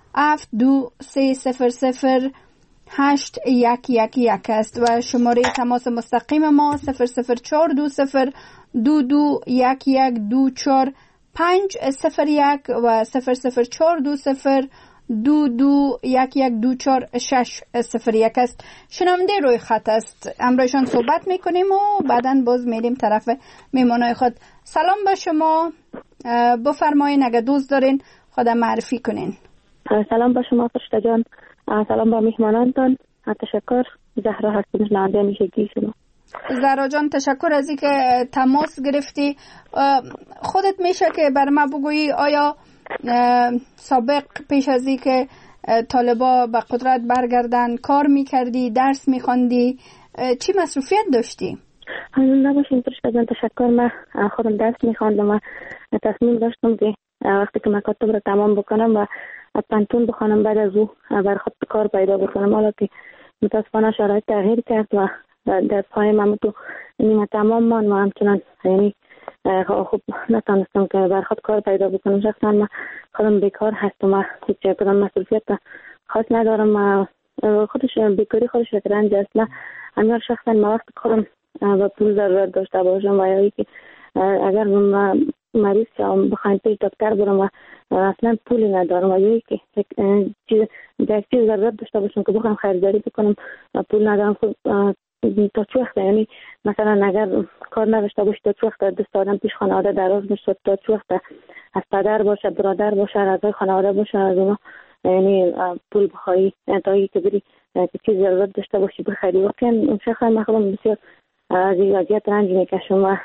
7230 8111 است و شماره تماس مستقیم ما 00420 221124 501 و 00420 221124 است. شنونده روی خط است، امروزشان صحبت میکنیم و بعداً باز میریم طرف میمانای خود. سلام به شما، بفرمایین اگه دوست دارین خودم معرفی کنین. سلام به شما فرشته جان، سلام به میهمانانتان، تشکر. زهرا هستم، شنونده میشگی شما. زهرا جان تشکر از اینکه تماس گرفتی. خودت میشه که بر ما بگویی آیا سابق پیش از اینکه طالبا به قدرت برگردن کار میکردی، درس میخوندی، چی مصروفیت داشتی؟ نباشین فرشته جان تشکر. من خودم درس میخوندم و تصمیم داشتم که وقتی که مکاتب رو تمام بکنم و پانتون بخونم بعد از او بر خود کار پیدا بکنم، حالا که متاسفانه شرایط تغییر کرد و در پای من تو نیمه تمام من و همچنان یعنی خوب نتانستم که بر خود کار پیدا بکنم. شخصا من خودم بیکار هستم و هیچ کدام مسئولیت خاص ندارم. خودش بیکاری خودش رنج است. من همین شخصا من وقت خودم با پول ضرورت داشته باشم و یا که اگر من مریض شم بخوایم پیش دکتر برم و اصلا پولی ندارم و یا که یک چیز ضرورت داشته باشم که بخوایم خریداری بکنم و پول ندارم، خب تا چه وقت یعنی مثلا اگر کار نداشته باشی تا چه وقت دست آدم پیش خانواده دراز میشه، تا چه وقت از پدر باشه، برادر باشه، اعضای خانواده باشه از اونا یعنی پول بخوایی تا اینکه بری چیز ضرورت داشته باشی بخری. واقعا اون شخصا من خودم بسیار از اذیت رنج میکشم و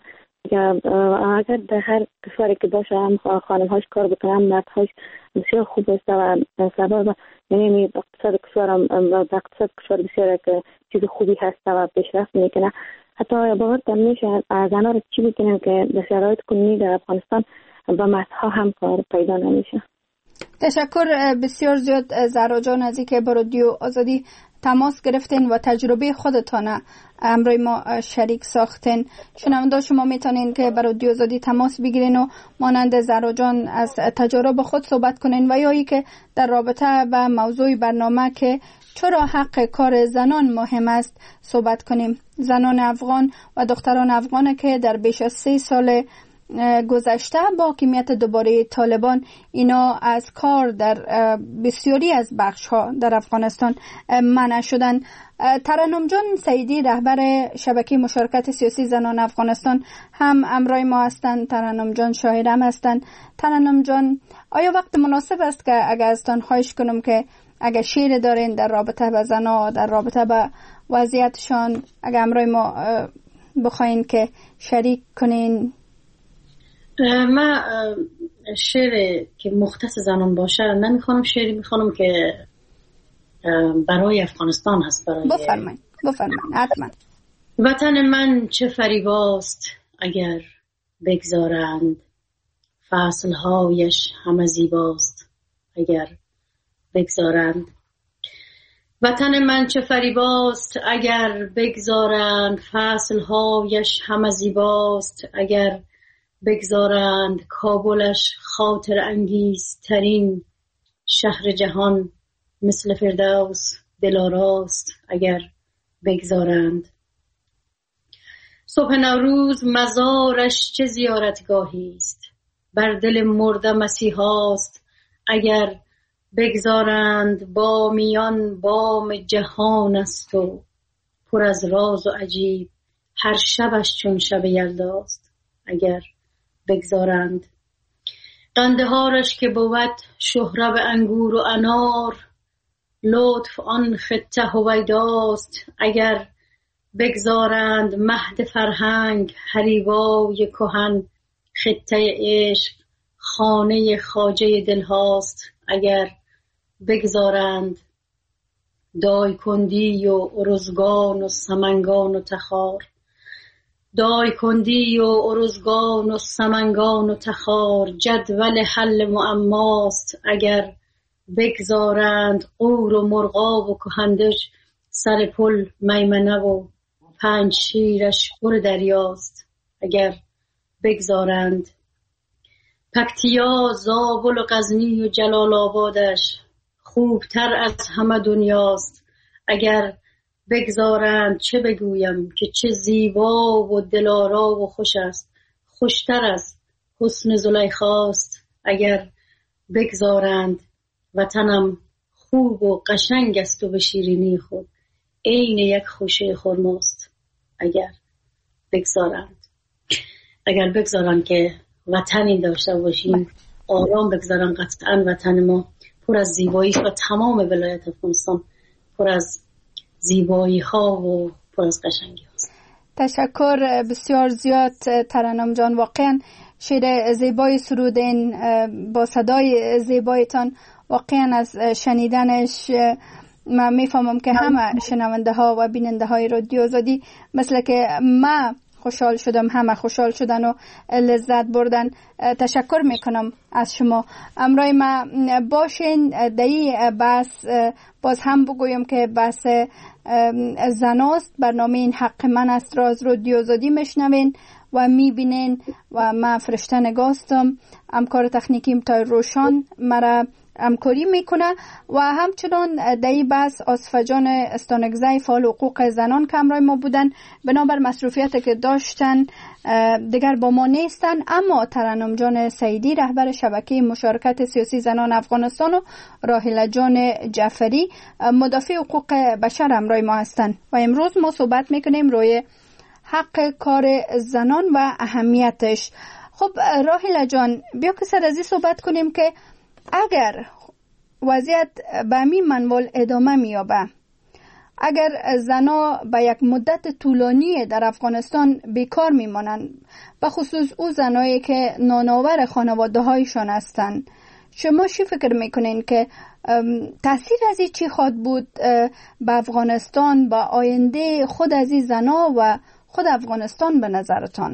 اگر در هر کشوری که باشه هم خانم هاش کار بکنه هم مرد هاش بسیار خوب است و سبب یعنی اقتصاد کشور هم اقتصاد کشور بسیار که چیز خوبی هست و پیشرفت میکنه. حتی باورتان میشه زنها رو چی میکنیم که در شرایط کنونی در افغانستان با مردها هم کار پیدا نمیشه. تشکر بسیار زیاد زهرا جان از اینکه با رادیو آزادی تماس گرفتین و تجربه خودتان امروی ما شریک ساختین. شنونده شما میتونین که با رادیو آزادی تماس بگیرین و مانند زهرا جان از تجربه خود صحبت کنین و یا ای که در رابطه با موضوع برنامه که چرا حق کار زنان مهم است صحبت کنیم. زنان افغان و دختران افغان که در بیش از 3 سال گذشته با حاکمیت دوباره طالبان اینا از کار در بسیاری از بخش ها در افغانستان منع شدن. ترنم جان سیدی رهبر شبکه مشارکت سیاسی زنان افغانستان هم امرای ما هستند. ترنم جان شاهدم هستند. ترنم جان آیا وقت مناسب است که اگر ازتان خواهش کنم که اگر شعر دارین در رابطه با زنان، در رابطه با وضعیتشان، اگر امرای ما بخواین که شریک کنین؟ من شعر که مختص زنان باشه نمیخوانم، شعری میخوانم که برای افغانستان هست. بفرمایید حتما. وطن من چه فریباست اگر بگذارند، فصلهایش همه زیباست اگر بگذارند. وطن من چه فریباست اگر بگذارند، فصلهایش همه زیباست اگر بگذارند. کابلش خاطر انگیز ترین شهر جهان، مثل فردوس دلاراست اگر بگذارند. صبح نوروز مزارش چه زیارتگاهی است، بر دل مرده مسیحاست اگر بگذارند. با میان بام جهان است و پر از راز و عجیب، هر شبش چون شب یلداست اگر بگذارند. قندهارش که بود شهرب انگور و انار، لطف آن خطه هویداست اگر بگذارند. مهد فرهنگ هریوای کهن، خطه عشق خانه خواجه دلهاست اگر بگذارند. دای کندی و ارزگان و سمنگان و تخار، دای کندی و ارزگان و سمنگان و تخار، جدول حل معماست اگر بگذارند. قور و مرغاب و کهندج سر پل میمنه و 5 شیرش پر دریاست اگر بگذارند. پکتیا، زابل و غزنی و جلال آبادش خوبتر از همه دنیاست اگر بگذارند. چه بگویم که چه زیبا و دلارا و خوش است، خوشتر از حسن زلیخاست اگر بگذارند. وطنم خوب و قشنگ است و به شیرینی خود عین یک خوشه خرماست اگر بگذارند. اگر بگذارند که وطنی داشته باشیم، آرام بگذارن، قطعا وطن ما پر از زیبایی و تمام ولایت افغانستان پر از زیبایی ها و پر از قشنگی هست. تشکر بسیار زیاد ترنم جان، واقعا شعر زیبای سرودین با صدای زیبایتان واقعا از شنیدنش من میفهمم که همه شنونده ها و بیننده های رادیو آزادی مثل که ما خوشحال شدم، همه خوشحال شدن و لذت بردن. تشکر میکنم از شما. امروز ما باشین در این بحث باز هم بگویم که بحث زناست. برنامه این حق من است را از رادیو آزادی میشنوین و میبینین و من فرشته نگاستم. همکار تکنیکیم تا روشان مرا همکاری میکنه و همچنان در این بحث آصفه جان استانگزی فعال حقوق زنان که همراه ما بودن، بنابر مصروفیت که داشتن دیگر با ما نیستن، اما ترنم جان سعیدی رهبر شبکه مشارکت سیاسی زنان افغانستان و راحله جان جعفری مدافع حقوق بشر همراه ما هستن و امروز ما صحبت میکنیم روی حق کار زنان و اهمیتش. خب راحله جان، بیا که سر از این صحبت کنیم که اگر وضعیت به همین منوال ادامه میابه، اگر زنا به یک مدت طولانی در افغانستان بیکار میمانند، به خصوص او زنایی که نانآور خانواده هایشان هستند، شما چی فکر میکنین که تاثیر از این چی خواهد بود به افغانستان، به آینده خود از این زنا و خود افغانستان به نظرتان؟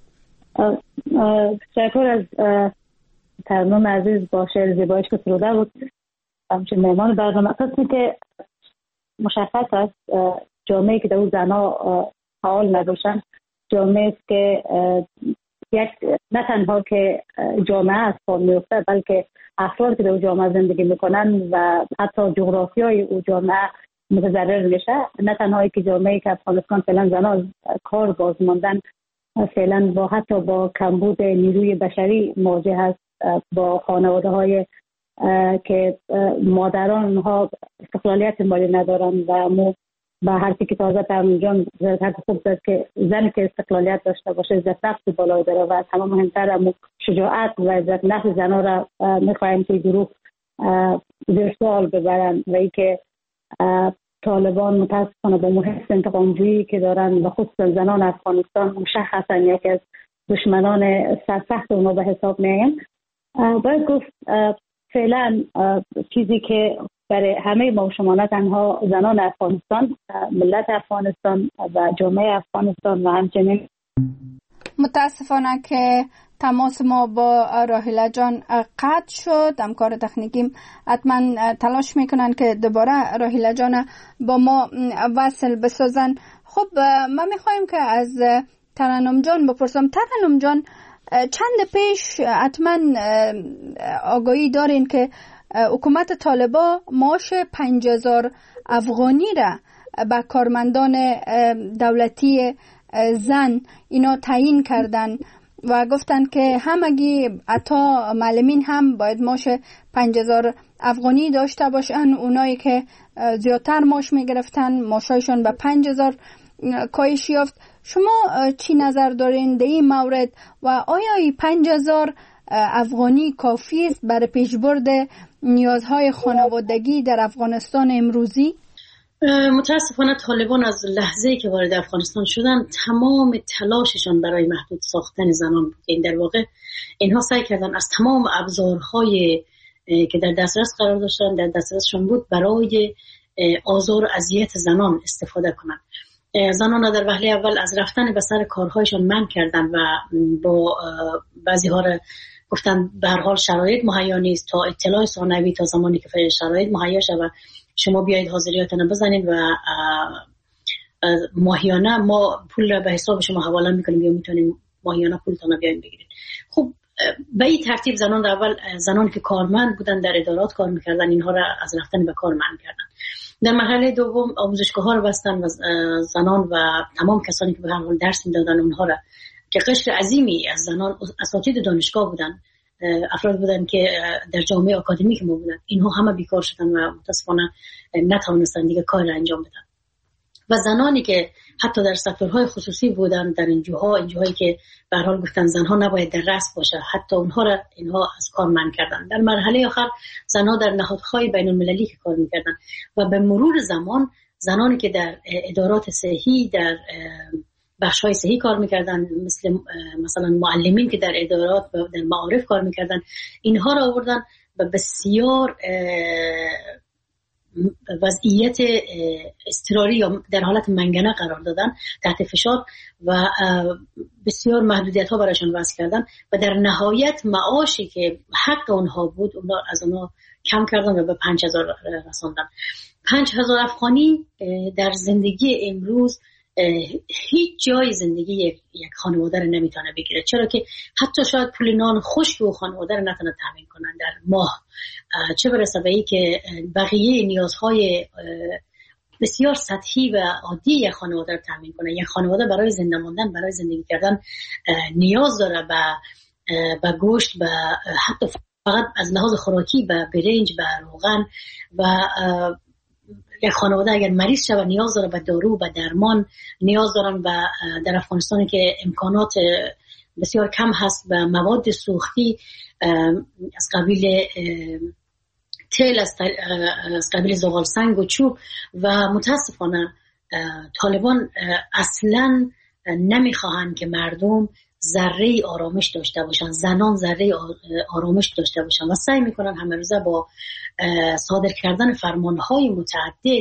تشکر از ترنم عزیز با شعر زیبایش که سروده بود. همچنین مهمان برنامه قسمی که مشخص است جامعه که در اون زنا فعال نباشن جامعه است که یک نه تنها که جامعه از پا میفته، بلکه افراد که در اون جامعه زندگی میکنن و حتی جغرافیای اون جامعه متضرر میشه. نه تنها که جامعه که افغانستان فعلا زنا کار باز ماندن، فعلا حتی با کمبود نیروی بشری مواجه هست، با خانواده های که مادران اونها استقلالیت مالی ندارن و مو به حرفی که تازه ترنم جان خوب داد که زنی که استقلالیت داشته باشه عزت نفس بالای داره و از همه مهمتر شجاعت و عزت نفس زنها را میخوایم که گروه زیر سوال ببرن و ای که طالبان متاسفانه با محیط انتقامجویی که دارن و خصوصا زنان افغانستان مشخصا یکی از دشمنان سرسخت اونا به حساب میایم. باید گفت فعلا چیزی که برای همه ما شما نه تنها زنان افغانستان، ملت افغانستان و جامعه افغانستان و همچنین متاسفانه که تماس ما با راحله جان قطع شد. همکار تکنیکیم حتما تلاش میکنن که دوباره راحله جان با ما وصل بسازن. خب ما میخوایم که از ترنم جان بپرسم. ترنم جان، چند پیش حتما آگاهی دارین که حکومت طالبان معاش 5000 افغانی را به کارمندان دولتی زن اینا تعیین کردن و گفتن که همگی حتی معلمین هم باید معاش 5000 افغانی داشته باشن. اونایی که زیادتر معاش میگرفتن معاشایشون به 5000 کاهش یافت. شما چی نظر دارین در این مورد و آیا این 5000 افغانی کافی است برای پیشبرد نیازهای خانوادگی در افغانستان امروزی؟ متاسفانه طالبان از لحظه‌ای که وارد افغانستان شدن تمام تلاششان برای محدود ساختن زنان بود. این در واقع اینها سعی کردن از تمام ابزارهای که در دسترس قرار داشتن در دسترسشون بود برای آزار و اذیت زنان استفاده کنند. زنان را در وهله اول از رفتن به سر کارهایشان منع کردن و با بعضی ها را گفتن به هر حال شرایط مهیا نیست تا اطلاع ثانوی تا زمانی که شرایط مهیا شود شما بیایید حاضریاتون بزنید و ماهیانه ما پول را به حساب شما حواله میکنیم یا میتونیم ماهیانه پولتون بیاین بگیرید. خب به این ترتیب زنان را اول زنان که کارمند بودن در ادارات کار میکردن اینها را از رفتن به کار منع کردن. در مرحله دوم آموزشگاه ها رو بستن و زنان و تمام کسانی که به هر حال درس میدادن اونها را که قشر عظیمی از زنان اساتید دانشگاه بودن افراد بودن که در جامعه آکادمیک ما بودن اینها همه بیکار شدن و متاسفانه نتوانستن دیگه کار انجام بدن و زنانی که حتی در سکتورهای خصوصی بودن در اینجاهایی که به هر حال گفتن زنها نباید در رأس باشه حتی اینها از کار منع کردن. در مرحله آخر زنها در نهادهای بین المللی که کار میکردن و به مرور زمان زنانی که در ادارات صحی در بخش‌های صحی کار میکردن مثلا معلمین که در ادارات و در معارف کار میکردن اینها را آوردن و بسیار وضعیت اضطراری یا در حالت منگنه قرار دادن تحت فشار و بسیار محدودیت ها برایشان وضع کردن و در نهایت معاشی که حق اونها بود اونها از اونها کم کردن و به 5000 رساندن. 5000 افغانی در زندگی امروز هیچ جای زندگی یک خانواده رو نمیتونه بگیره، چرا که حتی شاید پول نان خشک و خانواده رو نتونه تامین کنن در ماه، چه برسه به این که بقیه نیازهای بسیار سطحی و عادی یک خانواده رو تامین کنه. یک خانواده برای زنده ماندن، برای زندگی کردن نیاز داره به گوشت، به حتی فقط از لحاظ خوراکی به برنج، به روغن و یک خانواده اگر مریض شود نیاز داره به دارو، به درمان نیاز دارن و در افغانستان که امکانات بسیار کم هست به مواد سوختی از قبیل تیل، از قبیل زغال سنگ و چوب و متاسفانه طالبان اصلا نمیخواهند که مردم ذره آرامش داشته باشن، زنان ذره آرامش داشته باشن و سعی میکنن همه روزه با صادر کردن فرمانهای متعدد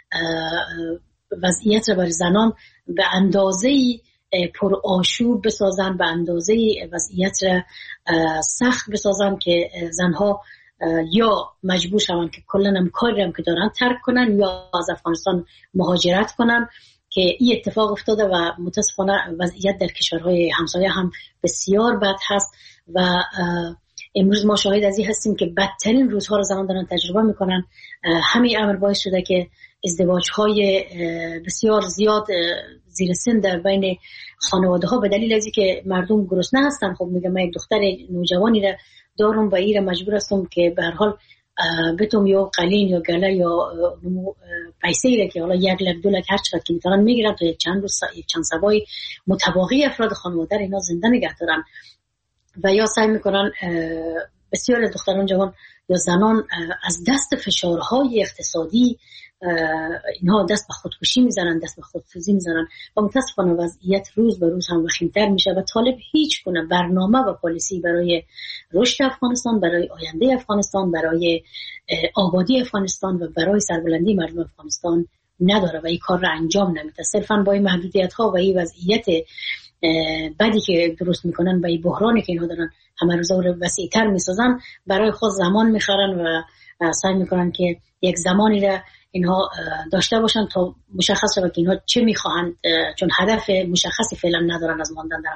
وضعیت را برای زنان به اندازه‌ای پر آشوب بسازن، به اندازه‌ای وضعیت را سخت بسازن که زنها یا مجبور شوند که کلا هم کاری هم که دارن ترک کنن یا از افغانستان مهاجرت کنن که این اتفاق افتاده و متاسفانه وضعیت در کشورهای همسایه هم بسیار بد هست و امروز ما شاهد از این هستیم که بدترین روزها رو زنان دارن تجربه میکنن. همین امر باعث شده که ازدواج‌های بسیار زیاد زیر سن در بین خانواده ها به دلیل از اینکه مردم گرسنه هستن. خب میگم من یک دختر نوجوانی را دارم و این را مجبور هستم که به هر حال بتوم یا قلین یا گله یا پیسه که حالا 1 لک 2 لک هر چقدر که میتونن میگیرن تا یک چند سبای متباقی افراد خانواده اینا زنده نگه دارن و یا سعی میکنن بسیار دختران جوان یا زنان از دست فشارهای اقتصادی اینها دست به خودکشی میزنن، دست به خودسوزی میزنن و متاسفانه وضعیت روز به روز هم وخیم‌تر میشه و طالب هیچ گونه برنامه و پالیسی برای رشد افغانستان، برای آینده افغانستان، برای آبادی افغانستان و برای سربلندی مردم افغانستان نداره و این کار را انجام نمیده. صرفا با این محدودیت ها و این وضعیت بعدی که درست میکنن و این بحرانی که اینها دارن همه روزا رو وسیع‌تر میسازن برای خود زمان میخرن و سعی میکنن که یک زمانی را اینها داشته باشن تا مشخص شود که اینها چه میخواهند، چون هدف مشخصی فعلا ندارن از ماندن در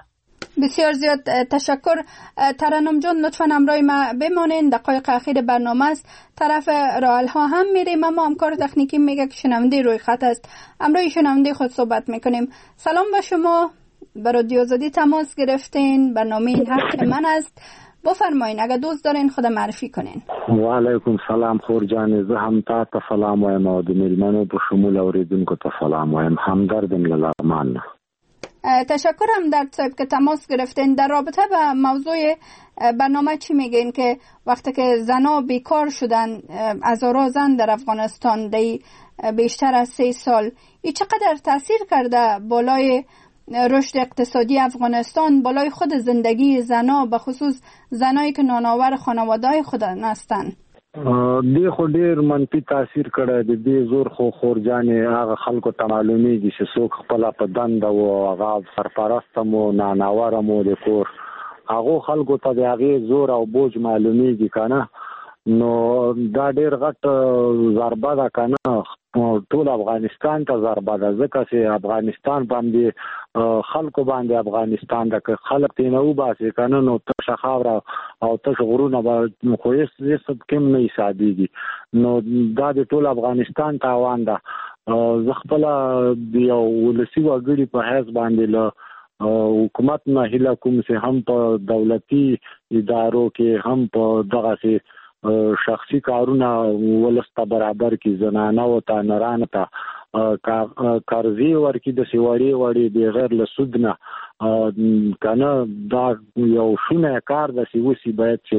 بسیار زیاد تشکر. ترنم جان لطفا همراه ما بمانین، دقایق اخیر برنامه است، طرف راهل ها هم میریم اما همکار تکنیکی میگه که شنونده روی خط است، همراه شنونده خود صحبت میکنیم. سلام به شما، به رادیو آزادی تماس گرفتین، برنامه این حق من است، بفرمایین اگر دوست دارین خود معرفی کنین. و علیکم سلام خور جان، زه هم تا سلام وایم او د میلمنو په شمول اوریدونکو ته سلام وایم. همدردم له لغمان. تشکر همدرد صاحب که تماس گرفتین. در رابطه به موضوع برنامه چی میگین که وقتی که زنا بیکار شدن، هزاران زن در افغانستان دی بیشتر از 3 سال، این چقدر تاثیر کرده بالای رشد اقتصادی افغانستان، بالای خود زندگی زنا، به خصوص زنایی که نانآور خانواده‌های خود هستند؟ دی خو ډیر منفي تاثیر کړی دی. دې زور خو خورجانې هغه خلکو ته معلومیږي چې څوک خپله په دنده و، هغه سرپرسته مو، ناناوره مو د کور، هغو خلکو ته د هغې زور او بوج معلومیږي که نه. نو دا ډیر غټ ضربه ده که نه، ټول افغانستان ته ضربه ده، ځکه چې افغانستان باندې خلکو باندې افغانستان ده، که خلک ترې نه وباسي که نه نو تشه خاوره او تش غرونه به خو هېڅ کې هم نه حسابېږي. نو دا د ټول افغانستان تاوان ده. زه خپله د یو ولسي وګړي په حیث باندې له حکومت نه هیله کوم چې هم په دولتي ادارو کې هم په دغسې شخصي کارونه ولس ته برابر کړي، زنانهو ته، نرانو ته قرضې ورکړي داسې وړې بغیر له سود نه که نه. دا یو شونی کار داسې وسي باید چې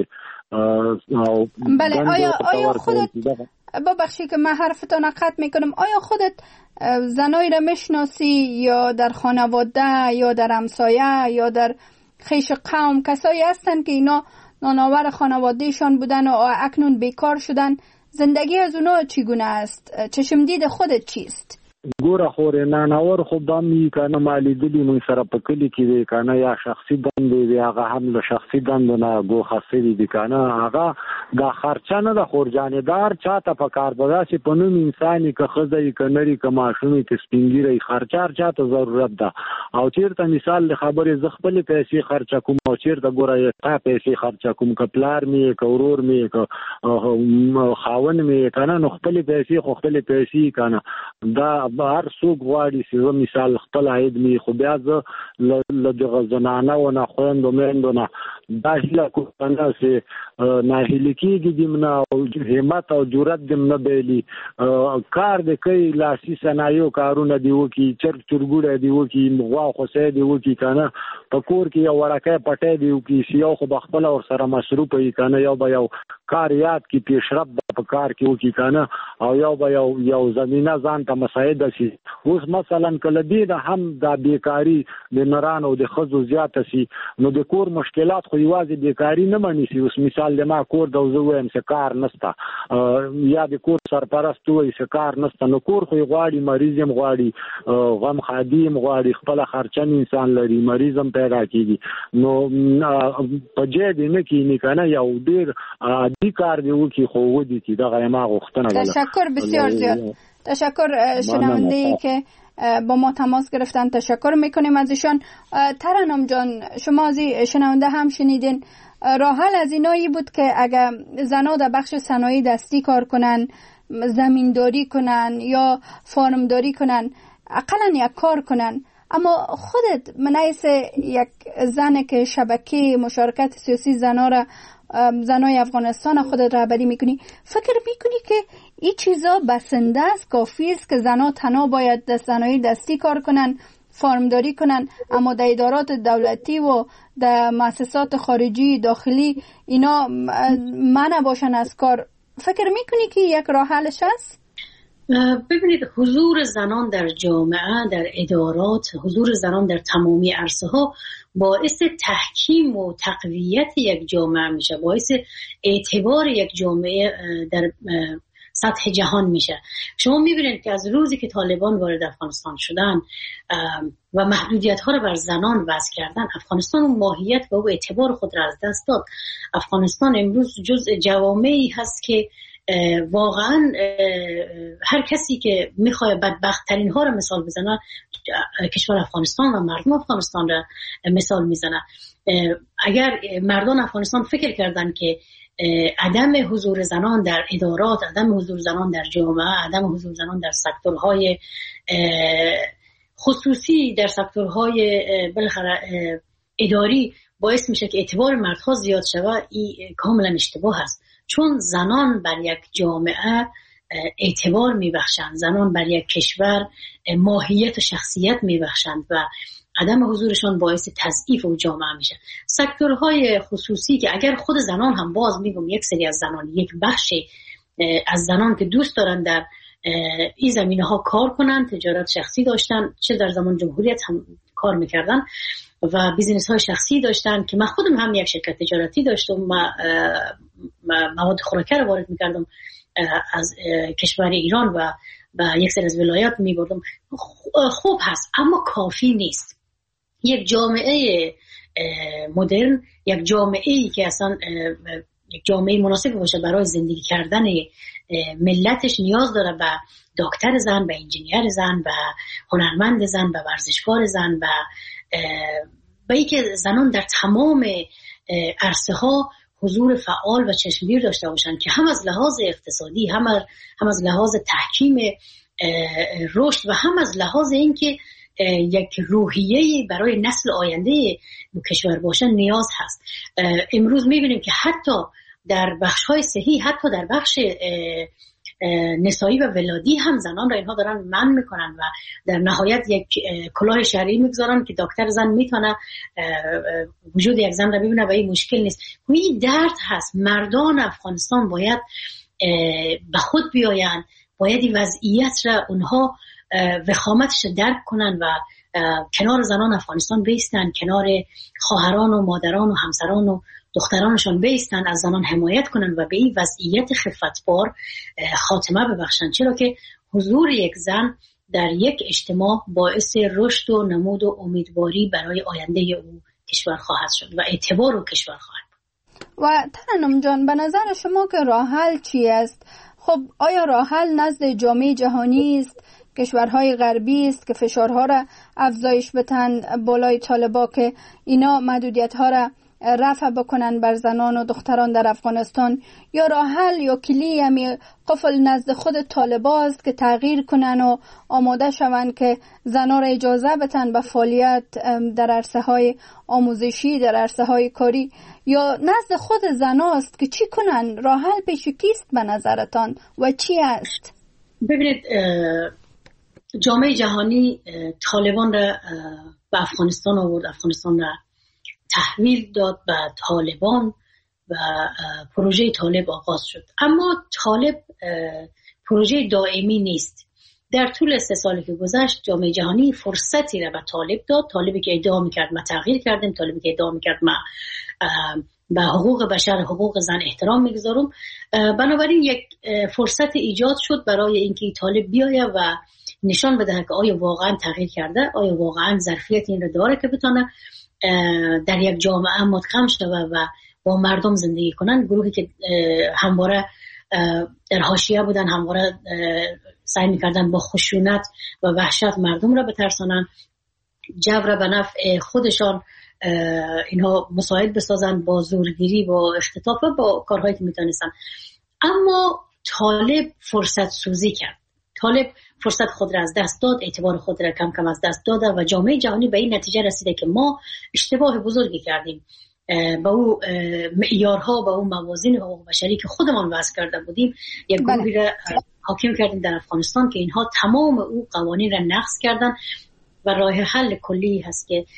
بله. آیا خودت، ببخشی که من حرفتان قطع میکنم، آیا خودت زنایی را میشناسی یا در خانواده یا در همسایه یا در خیش قوم کسایی هستن که اینا نانآور خانوادهشان بودن و اکنون بیکار شدن؟ زندگی از اونا چگونه است؟ چشمدید خودت چیست؟ ګوره خورې ناناور خو به مې که نه ما لیدلي موږ سره په کلي کې دی که نه، یا شخصي دندې دی، هغه هم له شخصي دندو نه ګوښه سوي دي که نه. هغه دا خرچه نه ده خورجانې، دا هر چا ته په کار به داسې په نوم انسان یې، که ښځه یې، که نر یې، که ماشوم یې، که سپین ږیری یې، خرچه هر چا ته ضرورت ده. او چېرته مثال د خبرې زه خپلې پیسې خرچه کوم او چېرته ګوره تا پیسې خرچه کوم، که پلار مې یې، که ورور مې یې، که خاوند مې یې که نه، نو خپلې پیسې خو خپلې پیسې که نه. دا هر څوک غواړي چې زه مثال خپل عاید مې، خو بیا زه له دغه زنانهو نه، خویندو میندو نه دا هیله کوم نه چې ناهیلي کېږي دیم نه، او همت او جرأت دیم نه بایلي. کار دې کوي، لاسي صنایعو کارونه دې وکړي، چرګ چرګوړی دې وکړي، غوا خوسی دې وکړي که نه، په کور کې یو وړکی پټی دې وکړي چې یو خو به خپله ورسره مصروفه وي که نه، یو به یو کار یاد کړي، پیشرفت به په کار کې وکړي که نه، او یو به یو زمینه ځان ته مساعده شي. اوس مثلا که له دې نه هم دا بیکاري د نرانو او د ښځو زیاته شي، نو د کور مشکلات خو یوازې بیکاري نه منیسي. اوس مثال د ما کور ده او زه وایم چې کار نشته، یا د کور سرپرست وایي چې کار نشته، نو کور خو یې غواړي، مریض هم غواړي، غم خادي هم غواړي، خپله خرچن انسان لري، مریض هم پیدا کېږي. نو په جای دې نه کښېني که نه، یو ډېر عادي کار دې وکړي خو ودې کړي. دغه یې ما غوښتنه ده. تشکر بسیار زیاد. تشکر شنونده‌ای که با ما تماس گرفتن، تشکر میکنیم از ایشان. ترنم جان، شما از شنونده هم شنیدین، راه حل از اینایی بود که اگر زنها در بخش صنایع دستی کار کنن، زمینداری کنن یا فارمداری کنن، اقلا یک کار کنن. اما خودت من حیث یک زن که شبکه مشارکت سیاسی زنای افغانستان خودت رهبری میکنی، فکر میکنی که این چیزا بسنده است، کافی است که زنها تنها باید در صنایع دستی کار کنن، فارمداری کنن، اما در ادارات دولتی و در مؤسسات خارجی داخلی اینا منع باشن از کار؟ فکر میکنی که یک راه حلش است؟ ببینید، حضور زنان در جامعه، در ادارات، حضور زنان در تمامی عرصه ها باعث تحکیم و تقویت یک جامعه میشه، باعث اعتبار یک جامعه در سطح جهان میشه. شما میبینید که از روزی که طالبان وارد افغانستان شدن و محدودیت ها رو بر زنان وضع کردن، افغانستان اون ماهیت و اون اعتبار خود را از دست داد. افغانستان امروز جزء جوامعی هست که واقعا هر کسی که میخواد بدبخت ترین ها رو مثال بزنه، کشور افغانستان و مردم افغانستان را مثال میزنه. اگر مردم افغانستان فکر کردن که عدم حضور زنان در ادارات، عدم حضور زنان در جامعه، عدم حضور زنان در سکتورهای خصوصی، در سکتورهای بالاخره اداری باعث میشه که اعتبار مردها زیاد شود، این کاملا اشتباه است. چون زنان بر یک جامعه اعتبار میبخشند، زنان بر یک کشور ماهیت و شخصیت میبخشند و عدم حضورشان باعث تضعیف و جامعه میشه. سکتورهای خصوصی که اگر خود زنان هم، باز میگم یک سری از زنان، یک بخش از زنان که دوست دارن در این زمینه ها کار کنن، تجارت شخصی داشتن، چه در زمان جمهوریت هم کار میکردن و بیزینس های شخصی داشتن، که من خودم هم یک شرکت تجارتی داشتم، مواد خوراکی رو وارد میکردم از کشور ایران و یک سری از ولایات میبردم. خوب هست اما کافی نیست. یک جامعه مدرن، یک جامعه‌ای که اصلا یک جامعه مناسب باشه برای زندگی کردن ملتش، نیاز داره به دکتر زن، به انجینیر زن، به هنرمند زن، به ورزشکار زن، به اینکه زنان در تمام عرصه ها حضور فعال و چشمگیر داشته باشند که هم از لحاظ اقتصادی، هم از لحاظ تحکیم رشد و هم از لحاظ اینکه یک روحیه برای نسل آینده کشور باشن نیاز هست. امروز میبینیم که حتی در بخش‌های صحی، حتی در بخش نسایی و ولادی هم زنان را اینها دارن منع میکنن و در نهایت یک کلاه شرعی میگذارن که دکتر زن میتونه وجود یک زن را ببینه و این مشکل نیست. این درد هست. مردان افغانستان باید به خود بیاین، باید این وضعیت را اونها وخامتش را درک کنن و کنار زنان افغانستان بیستن، کنار خواهران و مادران و همسران و دخترانشان بیستن، از زنان حمایت کنن و به این وضعیت خفتبار خاتمه ببخشن، چرا که حضور یک زن در یک اجتماع باعث رشد و نمود و امیدواری برای آینده او کشور خواهد شد و اعتبار او کشور خواهد بود. و ترنم جان، به نظر شما که راه حل چی است؟ خب آیا راه حل نزد جامعه جهانی است، کشورهای غربی است که فشارها را افزایش بدن بالای طالبان که اینا محدودیت‌ها را رفع بکنن بر زنان و دختران در افغانستان، یا راه حل یا کلی همی قفل نزد خود طالبان است که تغییر کنن و آماده شوند که زنان را اجازه بدن به فعالیت در عرصه‌های آموزشی، در عرصه‌های کاری، یا نزد خود زنان است که چی کنن؟ راه حل پیش کیست به نظرتان و چی است؟ ببینید، جامعه جهانی طالبان را به افغانستان آورد، افغانستان را تحویل داد به طالبان و پروژه طالب آغاز شد. اما طالب پروژه دائمی نیست. در طول 3 سالی که گذشت جامعه جهانی فرصتی را به طالب داد، طالبی که ادعا میکرد ما تغییر کردیم، طالبی که ادعا میکرد ما به حقوق بشر، حقوق زن احترام میگذارم. بنابراین یک فرصت ایجاد شد برای اینکه طالب بیاید و نشان بده که آیا واقعا تغییر کرده، آیا واقعا ظرفیت این را داره که بتونه در یک جامعه مدغم شده و با مردم زندگی کنن. گروهی که همواره در حاشیه بودن، همواره سعی میکردن با خشونت و وحشت مردم را بترسانن، جو را به نفع خودشان اینها مساعد بسازن با زورگیری، با اختطاف و با کارهایی که میتونستن. اما طالب فرصت سوزی کرد. طالب فرصت خود را از دست داد، اعتبار خود را کم کم از دست داده و جامعه جهانی به این نتیجه رسیده که ما اشتباه بزرگی کردیم. با او معیارها، با اون موازین حقوق بشری که خودمان وضع کرده بودیم، یک گروهی را حاکم کردیم در افغانستان که اینها تمام او قوانین را نقض کردن و راه حل کلی هست که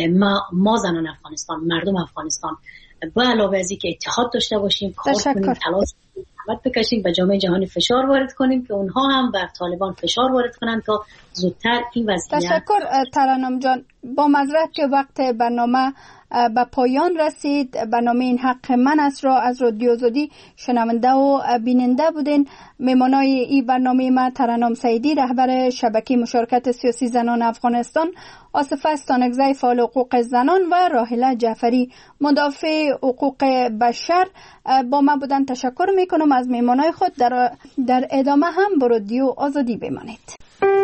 ما زنان افغانستان، مردم افغانستان، با علاوه از اینکه اتحاد داشته باشیم، کار کنیم، تلاش کنیم، زحمت بکشیم، به جامعه جهانی فشار وارد کنیم که اونها هم بر طالبان فشار وارد کنند تا زودتر این وضعیت. تشکر ترنم جان. با معذرت که وقت برنامه به پایان رسید. برنامه این حق من است را از رادیو آزادی شنونده و بیننده بودین. مهمانای این برنامه ما ترنم سعیدی، رهبر شبکه مشارکت سیاسی زنان افغانستان، آصفه ستانکزی، فعال حقوق زنان و راحله جعفری، مدافع حقوق بشر با ما بودن. تشکر میکنم از مهمانای خود. در ادامه هم با رادیو آزادی بمانید.